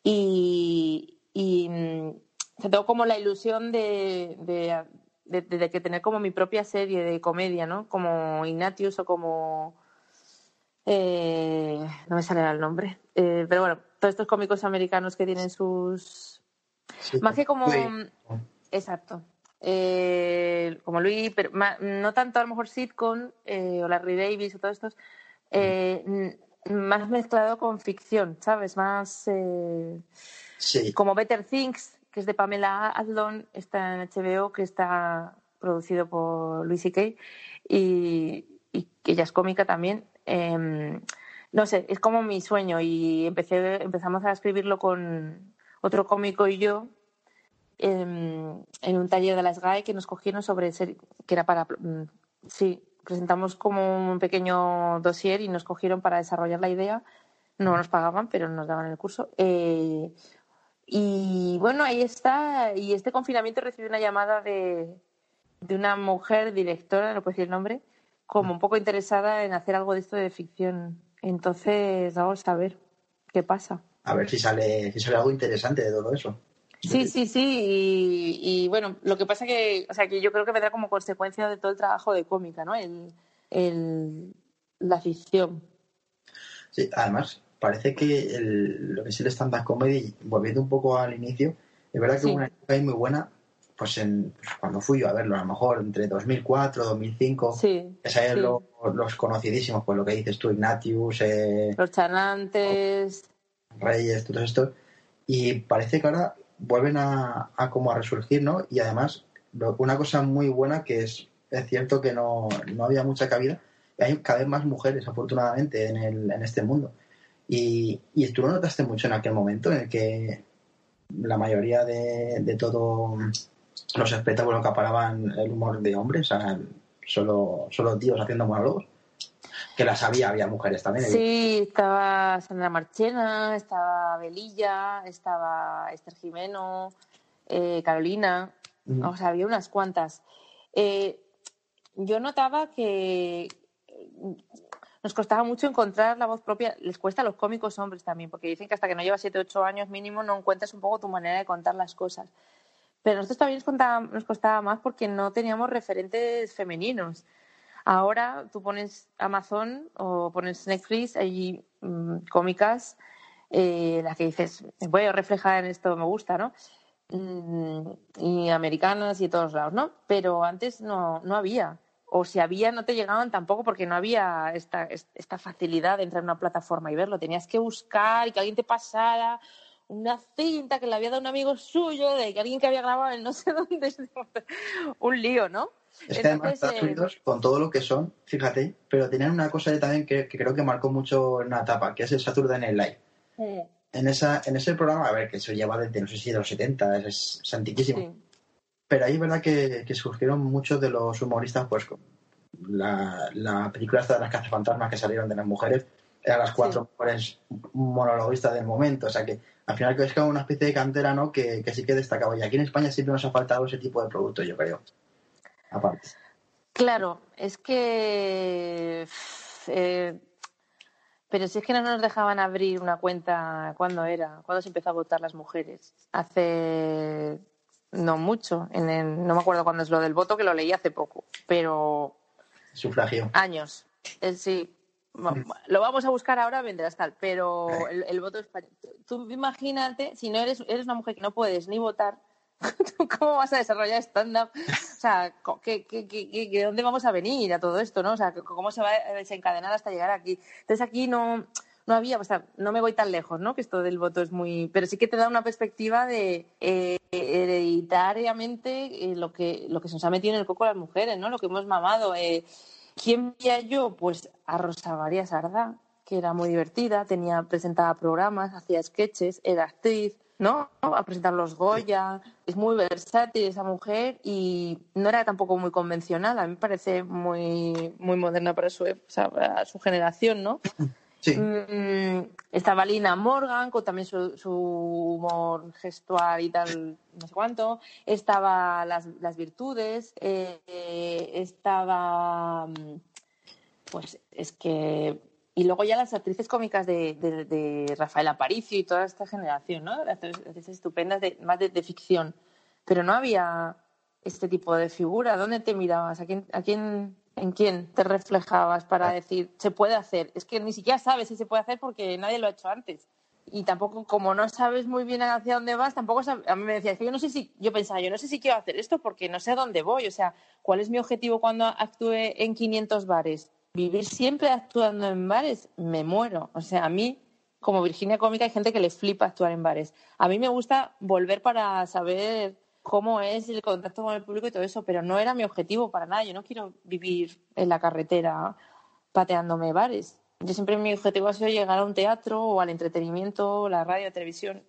Y... y O sea, tengo como la ilusión de, de, de, de, de que tener como mi propia serie de comedia, ¿no? Como Ignatius o como... Eh, no me sale el nombre. Eh, pero bueno, todos estos cómicos americanos que tienen sus... Sí, más que como... Louis. Exacto. Eh, como Louis, pero más, no tanto a lo mejor sitcom eh, o Larry Davis o todos estos, eh, mm. más mezclado con ficción, ¿sabes? Más... Eh, sí. Como Better Things, que es de Pamela Adlon, está en H B O, que está producido por Louis C K y, y que ella es cómica también. Eh, no sé, es como mi sueño y empecé, empezamos a escribirlo con otro cómico y yo eh, en un taller de la S G A E que nos cogieron sobre ser, que era para sí, presentamos como un pequeño dossier y nos cogieron para desarrollar la idea. No nos pagaban, pero nos daban el curso. Eh, Y bueno, ahí está. Y este confinamiento recibí una llamada de, de una mujer directora, no puedo decir el nombre, como un poco interesada en hacer algo de esto de ficción. Entonces, vamos a ver qué pasa. A ver si sale, si sale algo interesante de todo eso. Sí, sí, sí. Y, y bueno, lo que pasa que, o sea, que yo creo que vendrá como consecuencia de todo el trabajo de cómica, ¿no? El, el, la ficción. Sí, además, parece que el, lo que es el stand-up comedy, volviendo un poco al inicio, es verdad que sí. Hubo una época ahí muy buena, pues, en, pues cuando fui yo a verlo, a lo mejor entre dos mil cuatro, dos mil cinco, sí, que salían sí. los, los conocidísimos, pues lo que dices tú, Ignatius, eh, los Chanantes, Reyes, todos estos, y parece que ahora vuelven a, a como a resurgir, ¿no? Y además, una cosa muy buena que es, es cierto que no, no había mucha cabida, hay cada vez más mujeres, afortunadamente, en, el, en este mundo. Y, y tú lo notaste mucho en aquel momento en el que la mayoría de, de todos los espectáculos que aparaban el humor de hombres, o sea, solo, solo tíos haciendo monólogos, que las había, había mujeres también. Sí, estaba Sandra Marchena, estaba Belilla, estaba Esther Jimeno, eh, Carolina, mm. o sea, había unas cuantas. Eh, yo notaba que nos costaba mucho encontrar la voz propia, les cuesta a los cómicos hombres también, porque dicen que hasta que no llevas siete u ocho años mínimo no encuentras un poco tu manera de contar las cosas. Pero a nosotros también nos costaba, nos costaba más porque no teníamos referentes femeninos. Ahora tú pones Amazon o pones Netflix, hay mmm, cómicas, eh, las que dices, me voy a reflejar en esto, me gusta, ¿no? Mm, y americanas y de todos lados, ¿no? Pero antes no, no había. O si había, no te llegaban tampoco porque no había esta, esta facilidad de entrar en una plataforma y verlo. Tenías que buscar y que alguien te pasara una cinta que le había dado un amigo suyo, de que alguien que había grabado en no sé dónde. Un lío, ¿no? Es que además Estados Unidos, eh... con todo lo que son, fíjate, pero tenían una cosa también que, que creo que marcó mucho en una etapa, que es el Saturday Night Live. Sí. En, esa, en ese programa, a ver, que eso lleva desde, no sé si de los setenta, es, es antiquísimo. Sí. Pero ahí es verdad que, que surgieron muchos de los humoristas, pues la, la película esta de las cazafantasmas que salieron de las mujeres, eran las cuatro sí. mujeres monologuistas del momento, o sea que al final es como una especie de cantera, ¿no? Que, que sí que destacaba. Y aquí en España siempre nos ha faltado ese tipo de producto, yo creo. Aparte. Claro, es que eh, pero si es que no nos dejaban abrir una cuenta, ¿cuándo era? ¿Cuándo se empezó a votar las mujeres? Hace no mucho, en el, no me acuerdo cuándo es lo del voto, que lo leí hace poco, pero sufragio. Años. Eh, sí. Bueno, lo vamos a buscar ahora, vendrás tal, pero el, el voto español. Tú imagínate, si no eres, eres una mujer que no puedes ni votar, ¿cómo vas a desarrollar stand-up? O sea, ¿qué, qué, qué, qué, ¿de dónde vamos a venir a todo esto, no? O sea, ¿cómo se va a desencadenar hasta llegar aquí? Entonces aquí no, no había, o sea, no me voy tan lejos, ¿no? Que esto del voto es muy... Pero sí que te da una perspectiva de eh, hereditariamente eh, lo que lo que se nos ha metido en el coco a las mujeres, ¿no? Lo que hemos mamado. Eh, ¿Quién veía yo? Pues a Rosa María Sardá, que era muy divertida, tenía presentaba programas, hacía sketches, era actriz, ¿no? A presentar los Goya. Es muy versátil esa mujer y no era tampoco muy convencional. A mí me parece muy, muy moderna para su, o sea, para su generación, ¿no? Sí. Mm, estaba Lina Morgan, con también su, su humor gestual y tal, no sé cuánto. Estaba Las, las Virtudes. Eh, eh, estaba... Pues es que... Y luego ya las actrices cómicas de, de, de Rafael Aparicio y toda esta generación, ¿no? Las actrices estupendas, de, más de, de ficción. Pero no había este tipo de figura. ¿Dónde te mirabas? ¿A quién, a quién, ¿En quién te reflejabas para decir, se puede hacer? Es que ni siquiera sabes si se puede hacer porque nadie lo ha hecho antes. Y tampoco, como no sabes muy bien hacia dónde vas, tampoco sabes, a mí me decía, es que yo no sé si, yo pensaba, yo no sé si quiero hacer esto porque no sé a dónde voy. O sea, ¿cuál es mi objetivo cuando actúe en quinientos bares? Vivir siempre actuando en bares, me muero. O sea, a mí, como Virginia Cómica, hay gente que le flipa actuar en bares. A mí me gusta volver para saber cómo es el contacto con el público y todo eso, pero no era mi objetivo para nada. Yo no quiero vivir en la carretera pateándome bares. Yo siempre mi objetivo ha sido llegar a un teatro o al entretenimiento, la radio, la televisión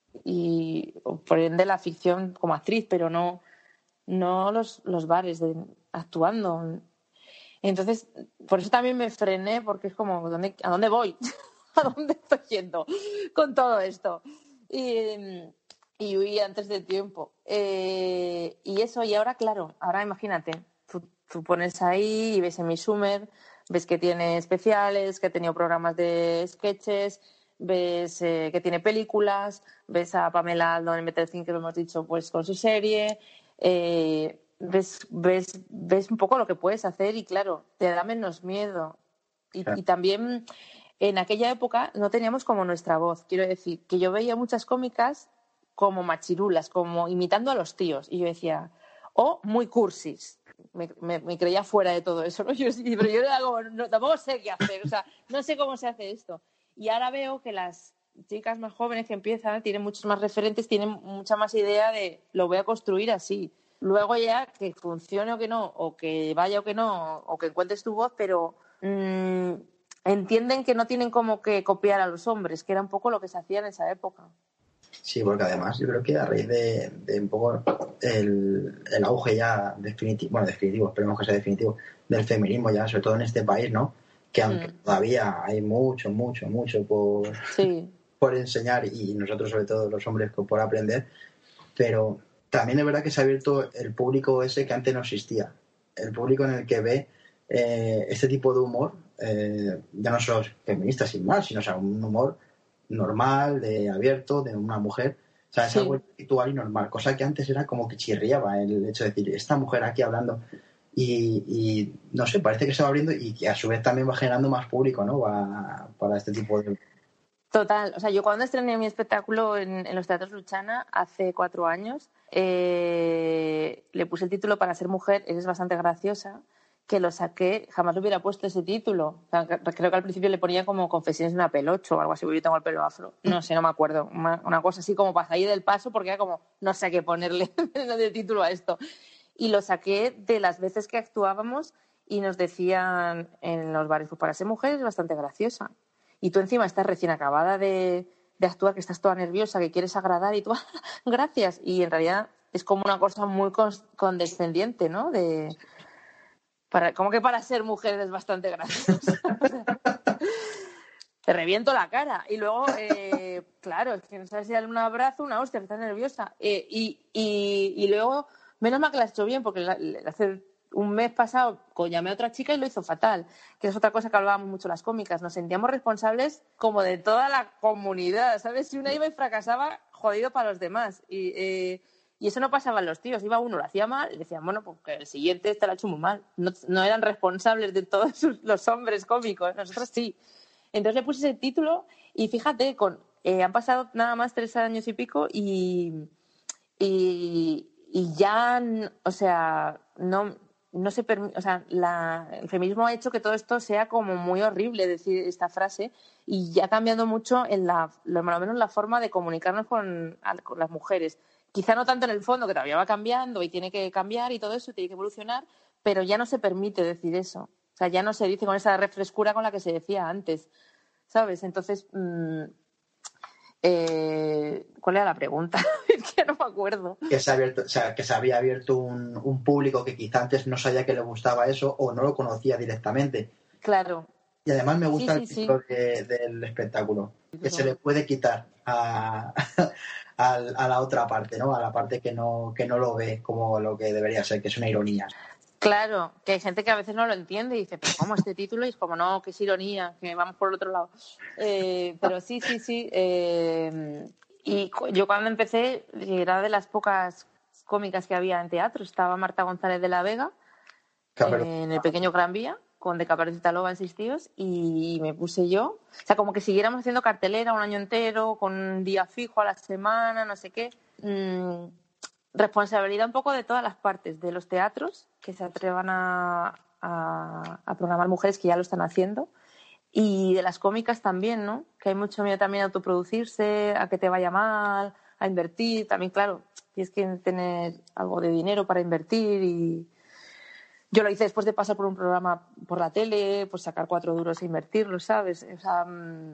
y por ende la ficción como actriz, pero no, no los, los bares de, actuando. Entonces, por eso también me frené, porque es como, ¿dónde, ¿a dónde voy? ¿A dónde estoy yendo con todo esto? Y, y huí antes de tiempo. Eh, y eso, y ahora, claro, ahora imagínate, tú, tú pones ahí y ves en mi Summer, ves que tiene especiales, que ha tenido programas de sketches, ves eh, que tiene películas, ves a Pamela Aldo en M T cinco, que lo hemos dicho, pues con su serie... Eh, Ves, ves, ves un poco lo que puedes hacer y claro, te da menos miedo. Y, y también en aquella época no teníamos como nuestra voz. Quiero decir, que yo veía muchas cómicas como machirulas, como imitando a los tíos. Y yo decía, o muy cursis. Me, me, me creía fuera de todo eso, ¿no? Yo, pero yo era como, no, tampoco sé qué hacer, o sea, no sé cómo se hace esto. Y ahora veo que las chicas más jóvenes que empiezan tienen muchos más referentes, tienen mucha más idea de lo voy a construir así. Luego ya que funcione o que no, o que vaya o que no, o que encuentres tu voz, pero mmm, entienden que no tienen como que copiar a los hombres, que era un poco lo que se hacía en esa época. Sí, porque además yo creo que a raíz de, de un poco el, el auge ya definitivo, bueno, definitivo, esperemos que sea definitivo, del feminismo ya, sobre todo en este país, ¿no? Que aunque Mm. todavía hay mucho, mucho, mucho por, Sí. por enseñar y nosotros sobre todo los hombres por aprender, pero también es verdad que se ha abierto el público ese que antes no existía, el público en el que ve eh, este tipo de humor, eh, ya no solo feministas sin más, sino o sea, un humor normal, de abierto, de una mujer, o sea, es algo Sí. habitual y normal, cosa que antes era como que chirriaba el hecho de decir, esta mujer aquí hablando y, y no sé, parece que se va abriendo y que a su vez también va generando más público, ¿no? Va, para este tipo de... Total, o sea, yo cuando estrené mi espectáculo en, en los Teatros Luchana hace cuatro años, eh, le puse el título Para ser mujer, eres bastante graciosa, que lo saqué, jamás le hubiera puesto ese título. O sea, creo que al principio le ponía como Confesiones de una pelocho o algo así, porque yo tengo el pelo afro. No sé, no me acuerdo. Una, una cosa así como para salir del paso, porque era como, no sé qué ponerle de título a esto. Y lo saqué de las veces que actuábamos y nos decían en los bares, pues para ser mujer es bastante graciosa. Y tú encima estás recién acabada de, de actuar, que estás toda nerviosa, que quieres agradar y tú, ¡ah, gracias! Y en realidad es como una cosa muy condescendiente, ¿no? De, para, como que para ser mujer es bastante graciosa. O sea, te reviento la cara. Y luego, eh, claro, es que no sabes si darle un abrazo, una hostia, que estás nerviosa. Eh, y, y, y luego, menos mal que la has hecho bien, porque la, la, hace un mes pasado llamé a otra chica y lo hizo fatal, que es otra cosa que hablábamos mucho las cómicas. Nos sentíamos responsables como de toda la comunidad, ¿sabes? Si una iba y fracasaba, jodido para los demás. Y, eh, y eso no pasaba en los tíos. Iba uno, lo hacía mal, y decían, bueno, pues que el siguiente este lo ha hecho muy mal. No, no eran responsables de todos los hombres cómicos, nosotros sí. Entonces le puse ese título y fíjate, con eh, han pasado nada más tres años y pico y, y, y ya, o sea, no, no se permite, o sea, la, el feminismo ha hecho que todo esto sea como muy horrible decir esta frase y ya ha cambiado mucho en la, lo menos la forma de comunicarnos con, con las mujeres. Quizá no tanto en el fondo, que todavía va cambiando y tiene que cambiar y todo eso, tiene que evolucionar, pero ya no se permite decir eso. O sea, ya no se dice con esa refrescura con la que se decía antes, ¿sabes? Entonces, mmm, eh, ¿cuál era la pregunta? Es que no me acuerdo. Que se, ha abierto, o sea, que se había abierto un, un público que quizá antes no sabía que le gustaba eso o no lo conocía directamente. Claro. Y además me gusta sí, el sí, título sí. de, del espectáculo, que Pero... se le puede quitar a, a, a la otra parte, ¿no? A la parte que no, que no lo ve como lo que debería ser, que es una ironía. Claro, que hay gente que a veces no lo entiende y dice, pero ¿cómo este título? Y es como, no, que es ironía, que vamos por el otro lado. Eh, pero sí, sí, sí. Eh, y yo cuando empecé, era de las pocas cómicas que había en teatro. Estaba Marta González de la Vega eh, en el Pequeño Gran Vía, con De Caperucita Loba en seis tíos, y me puse yo. O sea, como que siguiéramos haciendo cartelera un año entero, con un día fijo a la semana, no sé qué. Mm, responsabilidad un poco de todas las partes, de los teatros, que se atrevan a, a, a programar mujeres que ya lo están haciendo, y de las cómicas también, ¿no? Que hay mucho miedo también a autoproducirse, a que te vaya mal, a invertir. También, claro, tienes que tener algo de dinero para invertir y... Yo lo hice después de pasar por un programa por la tele, pues sacar cuatro duros e invertirlo, ¿sabes? O sea,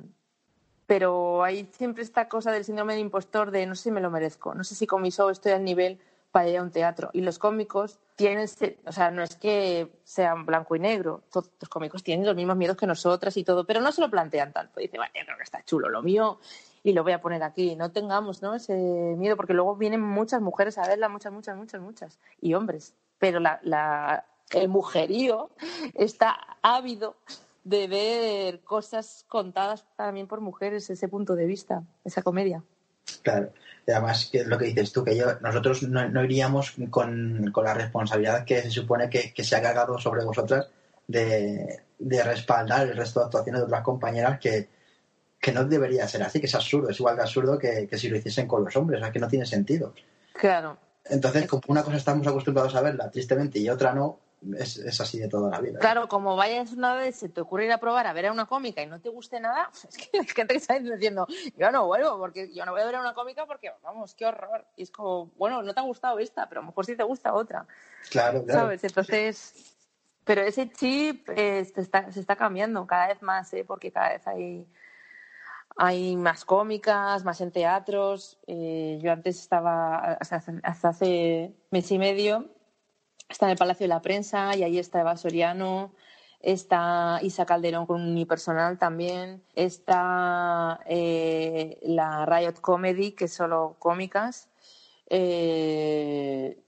pero hay siempre esta cosa del síndrome del impostor de no sé si me lo merezco, no sé si con mi show estoy al nivel para ir a un teatro. Y los cómicos tienen, o sea, no es que sean blanco y negro, todos los cómicos tienen los mismos miedos que nosotras y todo, pero no se lo plantean tanto. Dicen, bueno, yo creo que está chulo lo mío y lo voy a poner aquí. No tengamos, ¿no?, ese miedo, porque luego vienen muchas mujeres a verla, muchas, muchas, muchas, muchas, y hombres. Pero la, la, el mujerío está ávido de ver cosas contadas también por mujeres, ese punto de vista, esa comedia. Claro, y además que es lo que dices tú, que yo, nosotros no, no iríamos con, con la responsabilidad que se supone que, que se ha cargado sobre vosotras de, de respaldar el resto de actuaciones de otras compañeras que, que no debería ser así, que es absurdo, es igual de absurdo que, que si lo hiciesen con los hombres, o sea, que no tiene sentido. Claro. Entonces, como una cosa estamos acostumbrados a verla, tristemente, y otra no, es, es así de toda la vida. Claro, como vayas una vez, se te ocurre ir a probar a ver a una cómica y no te guste nada, es que hay gente que está diciendo, yo no vuelvo, porque yo no voy a ver a una cómica porque, vamos, qué horror. Y es como, bueno, no te ha gustado esta, pero a lo mejor sí te gusta otra. Claro, claro. ¿Sabes? Entonces, pero ese chip eh, se, está, se está cambiando cada vez más, ¿eh? Porque cada vez hay... hay más cómicas, más en teatros. Eh, yo antes estaba, hasta, hasta hace mes y medio, estaba en el Palacio de la Prensa y ahí está Eva Soriano, está Isa Calderón con un unipersonal también, está eh, la Riot Comedy, que es solo cómicas, eh,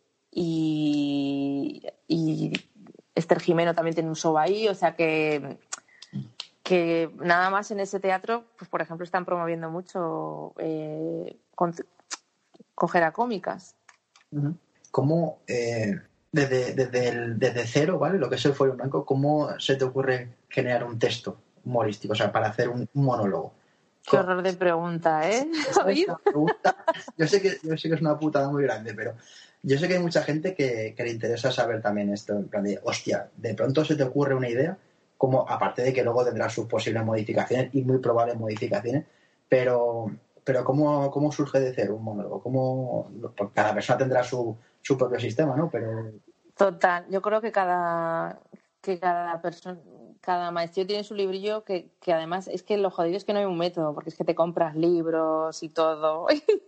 y, y Esther Jimeno también tiene un show ahí, o sea que que nada más en ese teatro, pues por ejemplo, están promoviendo mucho eh, con, coger a cómicas. ¿Cómo, eh, desde, desde, el, desde cero, ¿vale? Lo que es el folio en blanco, ¿cómo se te ocurre generar un texto humorístico, o sea, para hacer un, un monólogo? Qué horror de pregunta, ¿eh? Es una pregunta, yo, sé que, yo sé que es una putada muy grande, pero yo sé que hay mucha gente que, que le interesa saber también esto, en plan de, hostia, de pronto se te ocurre una idea, como aparte de que luego tendrá sus posibles modificaciones y muy probables modificaciones, pero, pero ¿cómo, cómo surge de cero un monólogo? ¿Cómo, pues cada persona tendrá su, su propio sistema, ¿no? Pero total, yo creo que cada que cada persona, cada maestro tiene su librillo, que, que además es que lo jodido es que no hay un método, porque es que te compras libros y todo.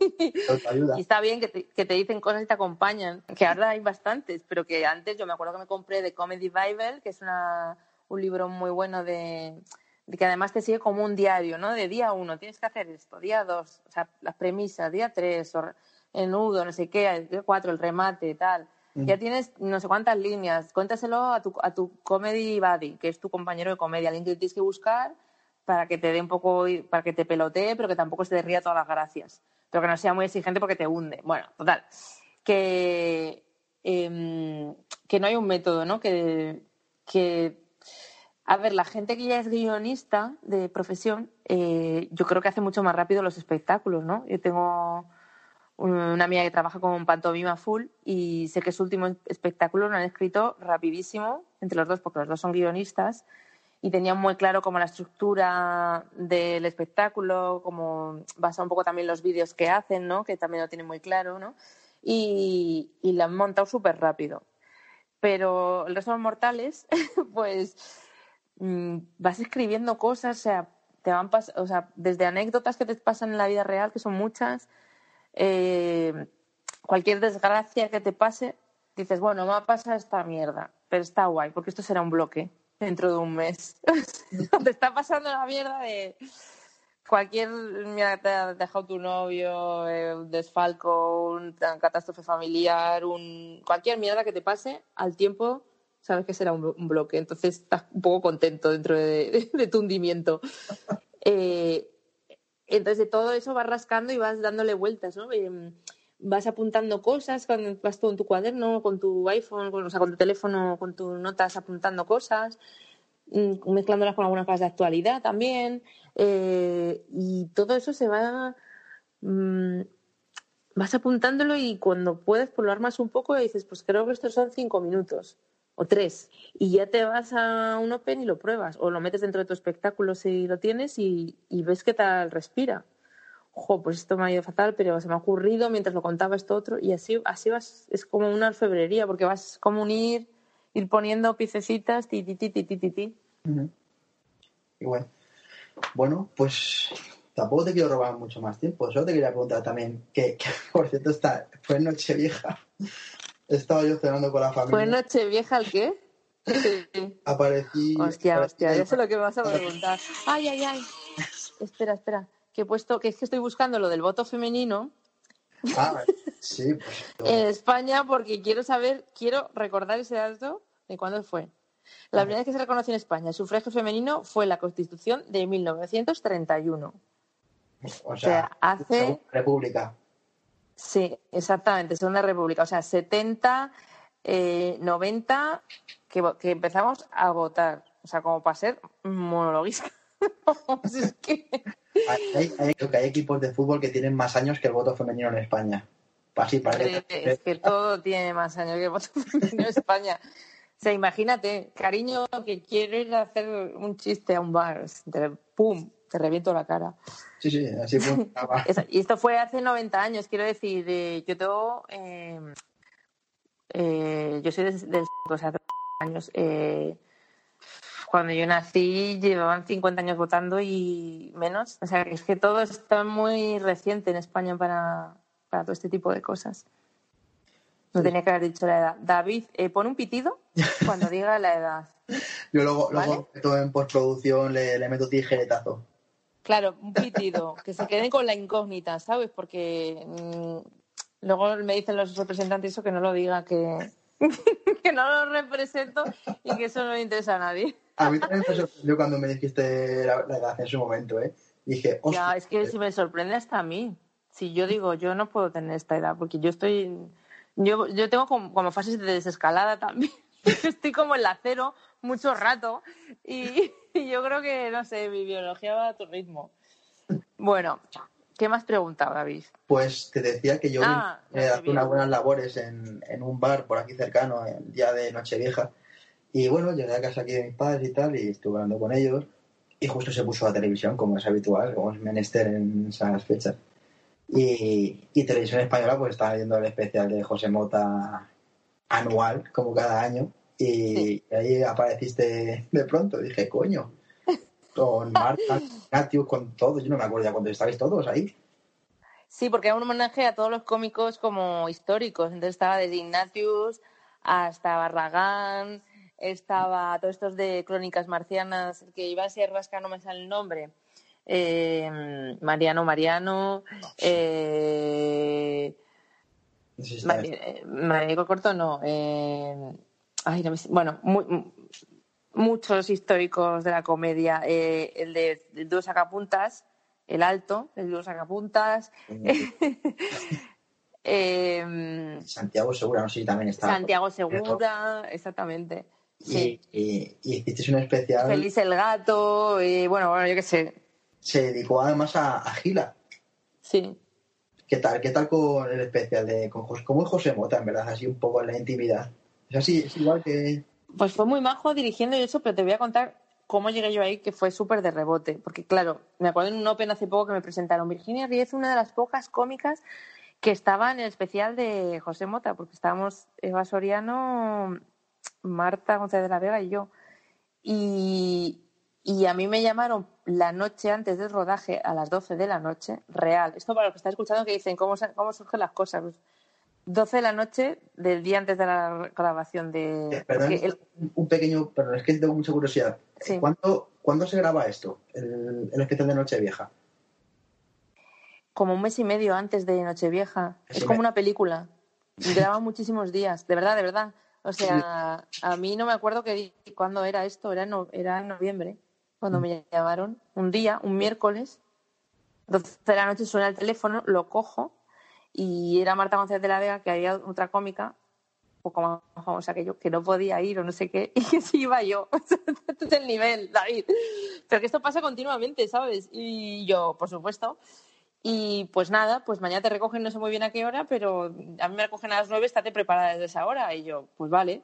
Y está bien que te, que te dicen cosas y te acompañan, que ahora hay bastantes, pero que antes yo me acuerdo que me compré The Comedy Bible, que es una, un libro muy bueno de, de que además te sigue como un diario, ¿no? De día uno, tienes que hacer esto, día dos, o sea, las premisas, día tres, el nudo, no sé qué, día cuatro, el remate, tal. Ya tienes no sé cuántas líneas. Cuéntaselo a tu, a tu comedy buddy, que es tu compañero de comedia, alguien que tienes que buscar para que te dé un poco, para que te pelotee, pero que tampoco se te ría todas las gracias. Pero que no sea muy exigente porque te hunde. Bueno, total. Que, eh, que no hay un método, ¿no? Que, que, a ver, la gente que ya es guionista de profesión, eh, yo creo que hace mucho más rápido los espectáculos, ¿no? Yo tengo una amiga que trabaja con Pantomima Full y sé que su último espectáculo lo han escrito rapidísimo entre los dos, porque los dos son guionistas y tenían muy claro como la estructura del espectáculo, como basa un poco también los vídeos que hacen, ¿no? Que también lo tienen muy claro, ¿no? Y, y la han montado súper rápido. Pero el resto de los mortales, pues mmm, vas escribiendo cosas, o sea, te van pas- o sea, desde anécdotas que te pasan en la vida real, que son muchas. Eh, cualquier desgracia que te pase, dices, bueno, me va a pasar esta mierda, pero está guay, porque esto será un bloque dentro de un mes. Te está pasando la mierda de cualquier mierda que te ha dejado tu novio, eh, un desfalco, una catástrofe familiar, un... cualquier mierda que te pase, al tiempo sabes que será un, un bloque. Entonces estás un poco contento dentro de, de, de tu hundimiento. Eh, Entonces, de todo eso vas rascando y vas dándole vueltas, ¿no? Eh, vas apuntando cosas, cuando vas tú en tu cuaderno, con tu iPhone, con, o sea, con tu teléfono, con tus notas apuntando cosas, mm, mezclándolas con algunas cosas de actualidad también. Eh, y todo eso se va... Mm, vas apuntándolo y cuando puedes, pues lo armas un poco y dices, pues creo que estos son cinco minutos o tres. Y ya te vas a un Open y lo pruebas. O lo metes dentro de tu espectáculo si lo tienes y, y ves qué tal respira. Ojo, pues esto me ha ido fatal, pero se me ha ocurrido mientras lo contaba esto otro. Y así, así vas, es como una orfebrería, porque vas como unir, ir poniendo piececitas, ti, ti, ti, ti, ti, ti, ti. Uh-huh. Igual. Bueno, pues tampoco te quiero robar mucho más tiempo. Solo te quería preguntar también, que, que por cierto, está, fue Nochevieja. Estaba yo cenando con la familia. ¿Fue Nochevieja el qué? Sí. Aparecí. Hostia, aparecí hostia, ahí. ya sé lo que me vas a preguntar. Ay, ay, ay. Espera, espera. Que he puesto, que es que estoy buscando lo del voto femenino. Ah, sí, pues. En España, porque quiero saber, quiero recordar ese dato de cuándo fue. La primera vez que se reconoció en España el sufragio femenino fue la Constitución de mil novecientos treinta y uno. O sea, o sea hace... República. Sí, exactamente, Segunda República. O sea, setenta, eh, noventa, que, que empezamos a votar. O sea, como para ser monologuista. Pues es que... Hay, hay, hay equipos de fútbol que tienen más años que el voto femenino en España. Así parece. Es que todo tiene más años que el voto femenino en España. O sea, imagínate, cariño, que quiero ir a hacer un chiste a un bar, te, ¡pum!, te reviento la cara. Sí, sí, así fue. Y esto fue hace noventa años, quiero decir, eh, yo tengo... Eh, eh, yo soy del... De, o sea, hace años... Eh, cuando yo nací llevaban cincuenta años votando y menos. O sea, es que todo está muy reciente en España para, para todo este tipo de cosas. No tenía que haber dicho la edad. David, eh, pon un pitido cuando diga la edad. Yo luego, ¿Vale? luego meto en postproducción, le, le meto tijeretazo. Claro, un pitido, que se queden con la incógnita, ¿sabes? Porque mmm, luego me dicen los representantes eso, que no lo diga, que, que no lo represento y que eso no le interesa a nadie. A mí también me sorprendió cuando me dijiste la, la edad en su momento, ¿eh? Dije, hostia. Ya, es que si me sorprende hasta a mí. Si yo digo, yo no puedo tener esta edad, porque yo estoy... Yo, yo tengo como, como fases de desescalada también. Estoy como en la cero mucho rato y, y yo creo que, no sé, mi biología va a tu ritmo. Bueno, ¿qué más preguntaba, David? Pues te decía que yo ah, vine a hacer unas buenas labores en, en un bar por aquí cercano, el día de Nochevieja. Y bueno, llegué a casa aquí de mis padres y tal, y estuve hablando con ellos. Y justo se puso la televisión, como es habitual, como es menester en esas fechas. Y, y Televisión Española pues estaba viendo el especial de José Mota anual, como cada año. Y sí. Ahí apareciste de pronto. Dije, coño, con Marta, Ignatius, con todos. Yo no me acuerdo ya cuando estabais todos ahí. Sí, porque era un homenaje a todos los cómicos como históricos. Entonces estaba desde Ignatius hasta Barragán, estaba todos estos de Crónicas Marcianas, el que iba a ser Rasca, no me sale el nombre. Eh, Mariano Mariano, eh, Sí, Mariano Corto no, eh, ay, no me, bueno, muy, muchos históricos de la comedia, eh, el de el dúo sacapuntas, el alto, el dúo sacapuntas, eh, Santiago Segura, no sé si también está. Santiago Segura, exactamente. Sí. Y, y, y hicisteis un especial. Feliz el gato, y bueno, bueno, yo qué sé. Se dedicó además a, a Gila. Sí. ¿Qué tal? ¿Qué tal con el especial de con José, como es José Mota, en verdad? Así un poco en la intimidad. Es así, es igual que... Pues fue muy majo dirigiendo y eso, pero te voy a contar cómo llegué yo ahí, que fue súper de rebote. Porque claro, me acuerdo en un Open hace poco que me presentaron Virginia Riez, una de las pocas cómicas que estaba en el especial de José Mota, porque estábamos Eva Soriano, Marta González de la Vega y yo. Y... Y a mí me llamaron la noche antes del rodaje, a las doce de la noche, real. Esto para los que están escuchando que dicen cómo, cómo surgen las cosas. Pues doce de la noche del día antes de la grabación de... Eh, perdón, el... un pequeño... Perdón, es que tengo mucha curiosidad. Sí. ¿Cuándo, ¿Cuándo se graba esto, el, el especial de Nochevieja? Como un mes y medio antes de Nochevieja. Es como una película. Graba muchísimos días, de verdad, de verdad. O sea, a mí no me acuerdo que cuándo era esto, era, no, era en noviembre. Cuando me llamaron, un día, un miércoles, doce de la noche suena el teléfono, lo cojo y era Marta González de la Vega, que había otra cómica, un poco más famosa que yo, que no podía ir o no sé qué, y que sí iba yo. Este es el nivel, David. Pero que esto pasa continuamente, ¿sabes? Y yo, por supuesto. Y pues nada, pues mañana te recogen, no sé muy bien a qué hora, pero a mí me recogen a las nueve, estate preparada desde esa hora. Y yo, pues vale.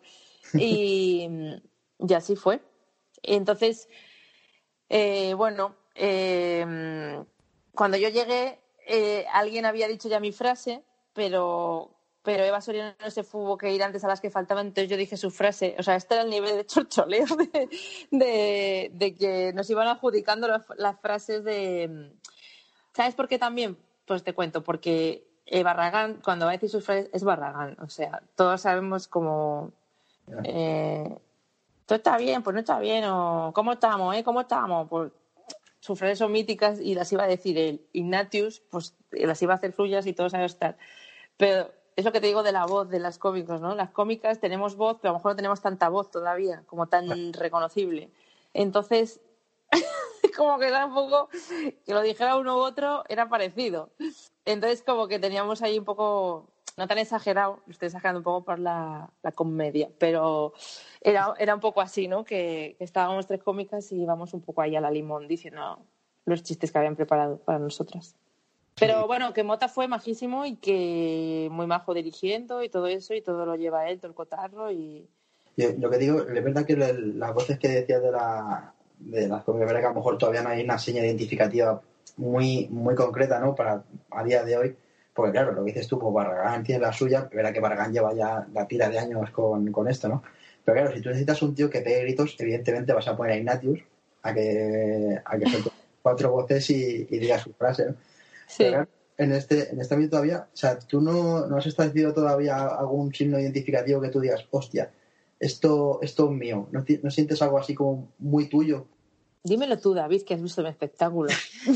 Y, y así fue. Entonces... Eh, bueno, eh, cuando yo llegué, eh, alguien había dicho ya mi frase, pero, pero Eva Soriano no se tuvo que ir antes a las que faltaban, entonces yo dije su frase. O sea, este era el nivel de chorcholeo de, de, de que nos iban adjudicando las, las frases de... ¿Sabes por qué también? Pues te cuento, porque Barragán, cuando va a decir sus frases, es Barragán. O sea, todos sabemos cómo... Eh, ¿todo está bien? Pues no está bien. O ¿cómo estamos? ¿Eh? ¿Cómo estamos? Pues sus frases son míticas y las iba a decir él. Ignatius, pues las iba a hacer suyas y todos a estar. Pero es lo que te digo de la voz de las cómicos, ¿no? Las cómicas tenemos voz, pero a lo mejor no tenemos tanta voz todavía, como tan reconocible. Entonces, como que era un poco, que lo dijera uno u otro, era parecido. Entonces, como que teníamos ahí un poco... No tan exagerado, lo estoy exagerando un poco por la, la comedia, pero era, era un poco así, ¿no? Que, que estábamos tres cómicas y íbamos un poco ahí a la limón diciendo los chistes que habían preparado para nosotras. Pero bueno, que Mota fue majísimo y que muy majo dirigiendo y todo eso, y todo lo lleva él, todo el cotarro. Y Yo, lo que digo, es verdad que la, las voces que decías de, la, de las cómicas, es verdad que a lo mejor todavía no hay una seña identificativa muy, muy concreta, ¿no? Para a día de hoy. Porque claro, lo que dices tú, pues Barragán tiene la suya, verá que Barragán lleva ya la tira de años con, con esto, ¿no? Pero claro, si tú necesitas un tío que pegue gritos, evidentemente vas a poner a Ignatius a que, a que suelte cuatro voces y, y diga su frase, ¿no? Sí. Pero claro, en este, en este ámbito todavía, o sea, tú no, no has establecido todavía algún signo identificativo que tú digas, hostia, esto, esto es mío. ¿No, ¿No sientes algo así como muy tuyo? Dímelo tú, David, que has visto mi espectáculo.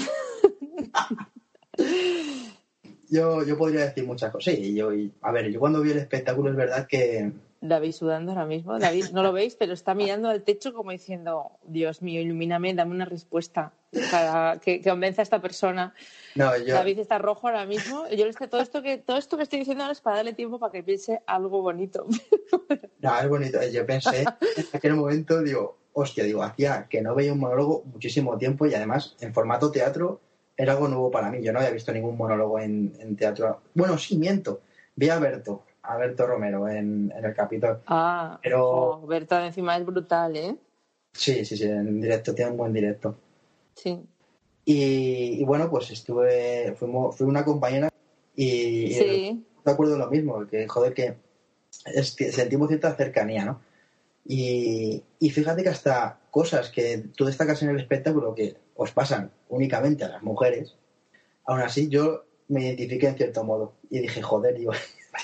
Yo, yo podría decir muchas cosas. Sí, yo, y, a ver, yo cuando vi el espectáculo es verdad que... David sudando ahora mismo. David, no lo veis, pero está mirando al techo como diciendo, Dios mío, ilumíname, dame una respuesta para que, que convenza a esta persona. No, yo... David está rojo ahora mismo. Yo les todo esto que todo esto que estoy diciendo ahora es para darle tiempo para que piense algo bonito. No, es bonito. Yo pensé en aquel momento, digo, hostia, digo, hacía que no veía un monólogo muchísimo tiempo y además en formato teatro era algo nuevo para mí. Yo no había visto ningún monólogo en, en teatro. Bueno, sí, miento. Vi a Berto, a Berto Romero en, en el Capitol. Ah, pero oh, Berta encima es brutal, ¿eh? Sí, sí, sí, en directo, tiene un buen directo. Sí. Y, y bueno, pues estuve, fuimos, fui una compañera y, sí. y de acuerdo en lo mismo, que joder, que es que sentimos cierta cercanía, ¿no? Y, y fíjate que hasta cosas que tú destacas en el espectáculo que os pasan únicamente a las mujeres, aún así yo me identifiqué en cierto modo y dije, joder, digo,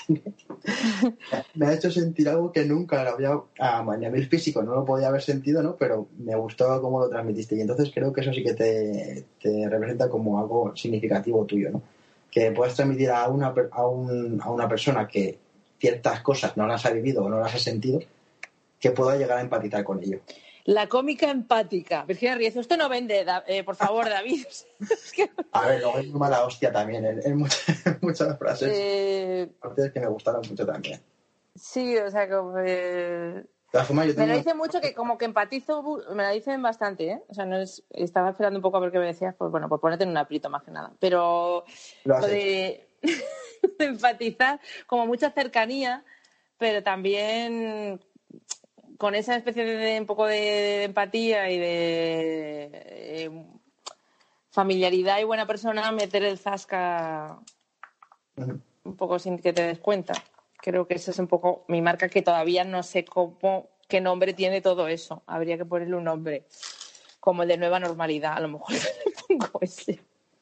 me ha hecho sentir algo que nunca lo había, a nivel físico no lo podía haber sentido, ¿no? Pero me gustó cómo lo transmitiste y entonces creo que eso sí que te, te representa como algo significativo tuyo, ¿no? Que puedas transmitir a una, a, un, a una persona que ciertas cosas no las ha vivido o no las ha sentido, que pueda llegar a empatizar con ello. La cómica empática. Virginia Riezo, esto no vende, eh, por favor, David. Es que... A ver, luego es muy mala hostia también en, en, muchas, en muchas frases. Eh... Partes que me gustaron mucho también. Sí, o sea, como... Eh... Forma, yo me lo una... dice mucho que como que empatizo, me lo dicen bastante, ¿eh? O sea, no es... estaba esperando un poco a ver qué me decías, pues bueno, por ponerte en un aprieto más que nada. Pero lo, lo de... de empatizar, como mucha cercanía, pero también con esa especie de, de un poco de empatía y de eh, familiaridad y buena persona, meter el zasca uh-huh. un poco sin que te des cuenta. Creo que esa es un poco mi marca, que todavía no sé cómo, qué nombre tiene todo eso. Habría que ponerle un nombre, como el de Nueva Normalidad, a lo mejor le pongo ese.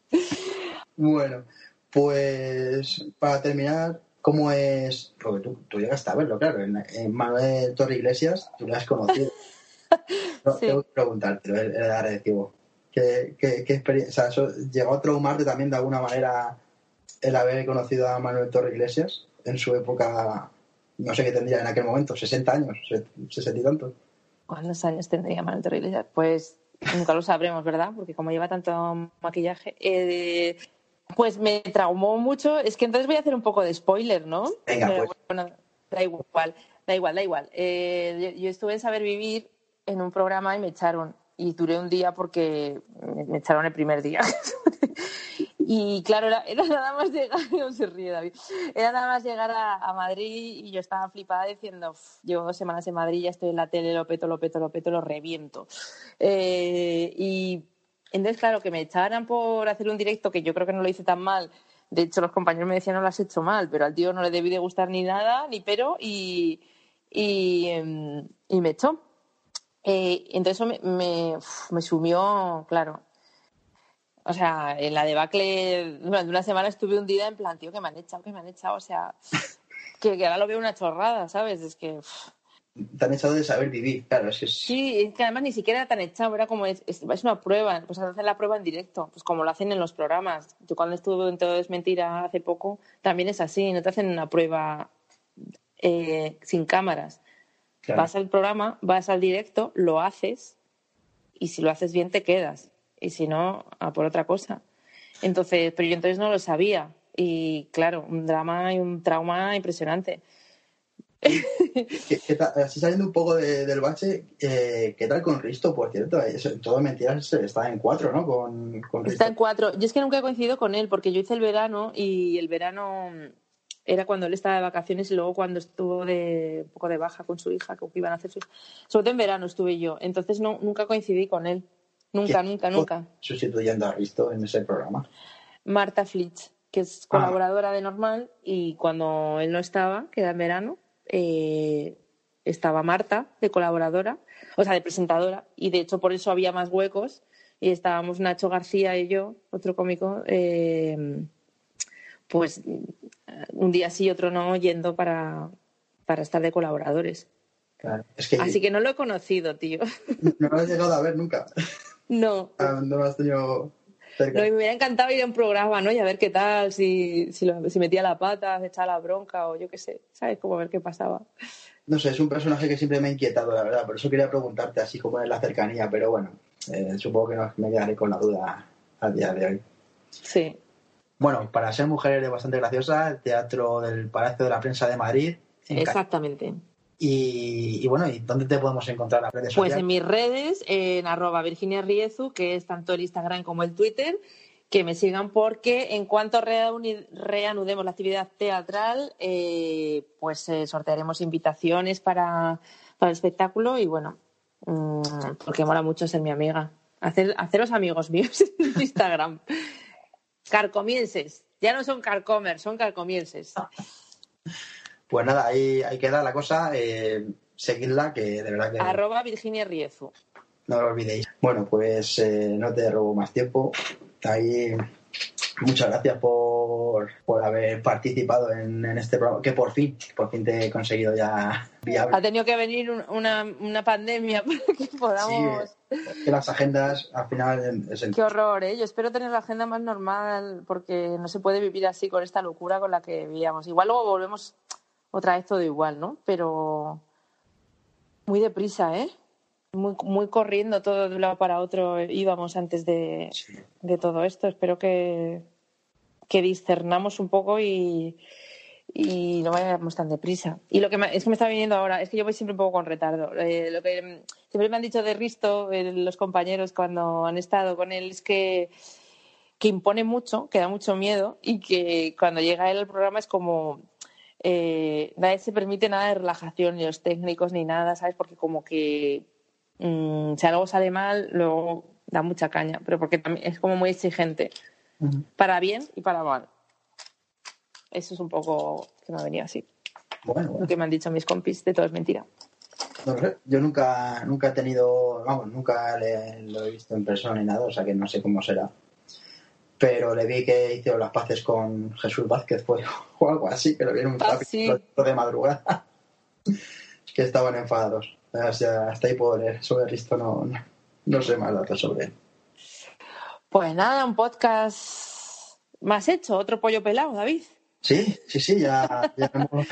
Bueno, pues para terminar, ¿cómo es? Porque tú, tú llegaste a verlo, claro, en, en Manuel Torre Iglesias, tú lo has conocido. No, sí. Tengo que preguntarte, el, el agradecido. ¿Qué, qué, qué experiencia? O sea, eso, ¿llegó a traumarte también de alguna manera el haber conocido a Manuel Torre Iglesias en su época? No sé qué tendría en aquel momento, sesenta años, sesenta y tantos. ¿Cuántos años tendría Manuel Torre Iglesias? Pues nunca lo sabremos, ¿verdad? Porque como lleva tanto maquillaje. Eh, pues me traumó mucho. Es que entonces voy a hacer un poco de spoiler, ¿no? Venga, Pero, pues. Bueno, da igual, da igual, da igual. Eh, yo, yo estuve en Saber Vivir en un programa y me echaron. Y duré un día porque me echaron el primer día. Y claro, era, era nada más llegar, no se ríe David, era nada más llegar a, a Madrid y yo estaba flipada diciendo, llevo dos semanas en Madrid, ya estoy en la tele, lo peto, lo peto, lo peto, lo reviento. Eh, y entonces, claro, que me echaran por hacer un directo, que yo creo que no lo hice tan mal. De hecho, los compañeros me decían, no lo has hecho mal, pero al tío no le debí de gustar ni nada, ni pero, y, y, y me echó. Eh, entonces eso me, me, me sumió, claro. O sea, en la debacle, durante una semana estuve hundida en plan, tío, que me han echado, que me han echado. O sea, que, que ahora lo veo una chorrada, ¿sabes? Es que... Te han echado de Saber Vivir, claro. Es que es... Sí, es que además ni siquiera era tan echado, era como, es, es, es una prueba, pues hacen la prueba en directo, pues como lo hacen en los programas. Yo cuando estuve en Todo es Mentira hace poco, también es así, no te hacen una prueba eh, sin cámaras. Claro. Vas al programa, vas al directo, lo haces, y si lo haces bien te quedas. Y si no, a por otra cosa. Entonces, pero yo entonces no lo sabía. Y claro, un drama y un trauma impresionante. ¿Qué, qué tal, así saliendo un poco de, del bache, eh, ¿qué tal con Risto, por cierto? Todo Mentiras está en cuatro, ¿no? Con, con Risto. Está en cuatro. Yo es que nunca he coincidido con él, porque yo hice el verano y el verano era cuando él estaba de vacaciones y luego cuando estuvo de un poco de baja con su hija, que iban a hacer sus... Sobre todo en verano estuve yo. Entonces no, nunca coincidí con él. Nunca, nunca, nunca. Sustituyendo a Risto en ese programa. Marta Flitch, que es colaboradora ah. de Normal, y cuando él no estaba, que era en verano, eh, estaba Marta, de colaboradora, o sea, de presentadora, y de hecho por eso había más huecos, y estábamos Nacho García y yo, otro cómico, eh, pues un día sí y otro no, yendo para, para estar de colaboradores. Claro. Es que Así que no lo he conocido, tío. no lo has llegado a ver nunca. No. No lo has tenido cerca. No, y me hubiera encantado ir a un programa, ¿no? Y a ver qué tal, si, si, lo, si metía la pata, se echaba la bronca o yo qué sé, ¿sabes? Como a ver qué pasaba. No sé, es un personaje que siempre me ha inquietado, la verdad. Por eso quería preguntarte así como en la cercanía, pero bueno, eh, supongo que no me quedaré con la duda al día de hoy. Sí. Bueno, para ser mujer eres bastante graciosa, el Teatro del Palacio de la Prensa de Madrid. Exactamente. Y, y bueno, ¿y dónde te podemos encontrar las redes sociales? Pues en mis redes, en arroba Virginia Riezu, que es tanto el Instagram como el Twitter, que me sigan porque en cuanto reuni- reanudemos la actividad teatral, eh, pues eh, sortearemos invitaciones para, para el espectáculo y bueno, mmm, porque mola mucho ser mi amiga. Hacer, haceros amigos míos en Instagram. Carcomienses. Ya no son carcomers, son carcomienses. Pues nada, ahí, ahí queda la cosa. Eh, seguidla, que de verdad que... Arroba Virginia Riezu. No lo olvidéis. Bueno, pues eh, no te robo más tiempo. Ahí, muchas gracias por, por haber participado en, en este programa, que por fin, por fin te he conseguido ya viable. Ha tenido que venir un, una, una pandemia para que podamos... Sí, que las agendas al final... Es el... Qué horror, ¿eh? Yo espero tener la agenda más normal porque no se puede vivir así con esta locura con la que vivíamos. Igual luego volvemos otra vez todo igual, ¿no? Pero muy deprisa, ¿eh? Muy, muy corriendo todo de un lado para otro íbamos antes de, sí. de todo esto. Espero que, que discernamos un poco y, y no vayamos tan deprisa. Y lo que me, es que me está viniendo ahora, es que yo voy siempre un poco con retardo. Eh, lo que siempre me han dicho de Risto, eh, los compañeros cuando han estado con él, es que, que impone mucho, que da mucho miedo y que cuando llega él al programa es como... Eh, nadie se permite nada de relajación, ni los técnicos ni nada, ¿sabes? Porque como que mmm, si algo sale mal, luego da mucha caña, pero porque también es como muy exigente, uh-huh. Para bien y para mal. Eso es un poco que me ha venido así. Bueno, bueno. Lo que me han dicho mis compis, de todo es mentira. No sé, yo nunca, nunca he tenido, vamos, nunca le, lo he visto en persona ni nada, o sea que no sé cómo será. Pero le vi que hizo las paces con Jesús Vázquez, fue, o algo así, que lo vieron un ah, sí. de madrugada. Es que estaban enfadados. O sea, hasta ahí puedo leer. Sobre Risto no, no, no sé más datos sobre él. Pues nada, un podcast más hecho, otro pollo pelado, David. Sí, sí, sí, ya, ya hemos...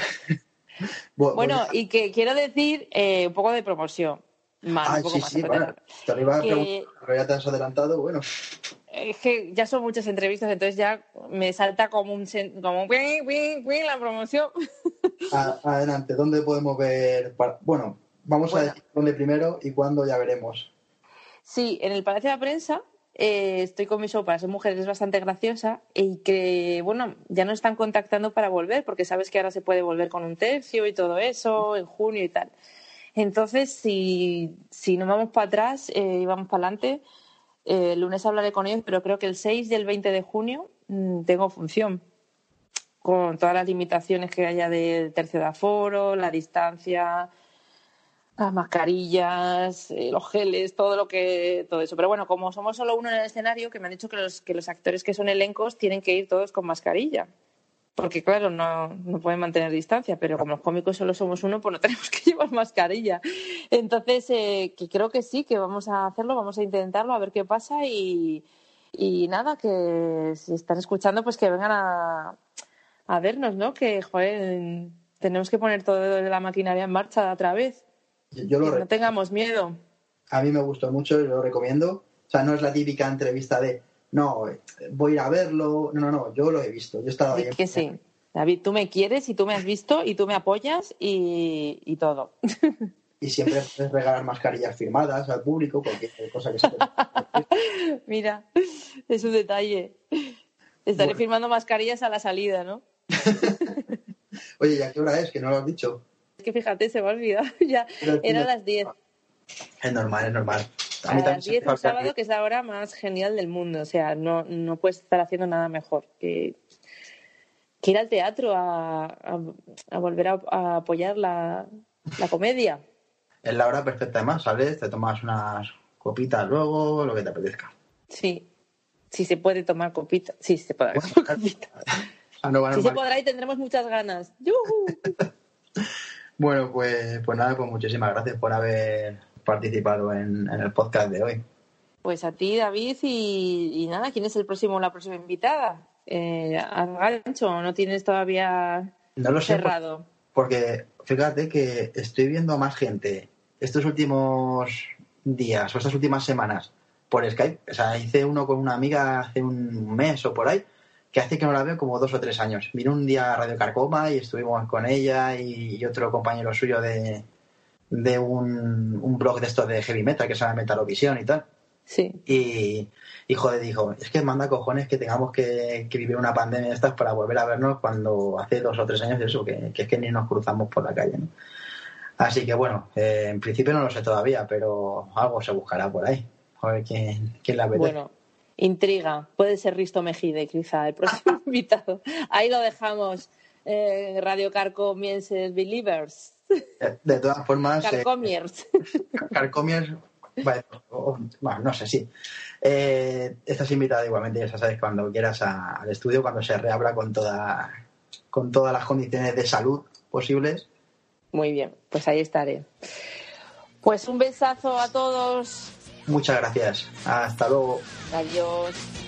Bueno, y que quiero decir eh, un poco de promoción. Más, ah, un poco sí, más sí, bueno, te lo iba a que... preguntar, pero ya te has adelantado, bueno. Es que ya son muchas entrevistas, entonces ya me salta como un como wing, wing, wing, la promoción. A, adelante, ¿dónde podemos ver? Para... Bueno, vamos bueno. a decir dónde primero y cuándo ya veremos. Sí, en el Palacio de la Prensa eh, estoy con mi show para ser mujer, es bastante graciosa y que, bueno, ya nos están contactando para volver, porque sabes que ahora se puede volver con un tercio y todo eso, en junio y tal. Entonces, si, si no vamos para atrás eh, y vamos para adelante... Eh, el lunes hablaré con ellos, pero creo que el seis y el veinte de junio mmm, tengo función. Con todas las limitaciones que haya de tercio de aforo, la distancia, las mascarillas, eh, los geles, todo lo que todo eso. Pero bueno, como somos solo uno en el escenario, que me han dicho que los, que los actores que son elencos tienen que ir todos con mascarilla. Porque, claro, no, no pueden mantener distancia, pero como los cómicos solo somos uno, pues no tenemos que llevar mascarilla. Entonces, eh, que creo que sí, que vamos a hacerlo, vamos a intentarlo, a ver qué pasa y, y nada, que si están escuchando, pues que vengan a, a vernos, ¿no? Que, joder, tenemos que poner toda la maquinaria en marcha otra vez. Yo, yo lo que no tengamos miedo. A mí me gustó mucho, yo lo recomiendo. O sea, no es la típica entrevista de... No, voy a ir a verlo. No, no, no, yo lo he visto. Yo he estado ahí. Es que sí. David, tú me quieres y tú me has visto y tú me apoyas y, y todo. Y siempre puedes regalar mascarillas firmadas al público, cualquier cosa que se pueda. Mira, es un detalle. Estaré bueno. firmando mascarillas a la salida, ¿no? Oye, ¿y a qué hora es? Que no lo has dicho. Es que fíjate, se me ha olvidado. Ya era a las diez. Es normal, es normal. A, a las diez un sábado, que es la hora más genial del mundo. O sea, no, no puedes estar haciendo nada mejor que, que ir al teatro a, a, a volver a, a apoyar la, La comedia. Es la hora perfecta, además, ¿sabes? Te tomas unas copitas luego, lo que te apetezca. Sí. Si se puede tomar copita. Sí, se podrá Bueno, tomar copita. no Sí se podrá y tendremos muchas ganas. ¡Yuhu! Bueno, pues, pues nada, pues muchísimas gracias por haber participado en, en el podcast de hoy. Pues a ti, David, y, y nada, ¿quién es el próximo la próxima invitada? Eh, ¿Al gancho? ¿No tienes todavía no lo sé cerrado? Por, porque fíjate que estoy viendo a más gente estos últimos días o estas últimas semanas por Skype. O sea, hice uno con una amiga hace un mes o por ahí, que hace que no la veo como dos o tres años. Vino un día a Radio Carcoma y estuvimos con ella y, y otro compañero suyo de, de un, un blog de estos de heavy metal que se llama Metalovisión y tal. Sí. Y, y joder, dijo, es que manda cojones que tengamos que, que vivir una pandemia de estas para volver a vernos cuando hace dos o tres años eso, que, que es que ni nos cruzamos por la calle, ¿no? Así que bueno, eh, en principio no lo sé todavía, pero algo se buscará por ahí. A ver quién, quién la ve. Bueno, intriga. Puede ser Risto Mejide, quizá, el próximo invitado. Ahí lo dejamos. Eh, Radio Carcomienses Believers. De, de todas formas... Carcomiers. Eh, Carcomiers... Bueno, bueno, no sé, sí. Eh, estás invitada igualmente, ya sabes, cuando quieras a, al estudio, cuando se reabra con toda, con todas las condiciones de salud posibles. Muy bien, pues ahí estaré. Pues un besazo a todos. Muchas gracias. Hasta luego. Adiós.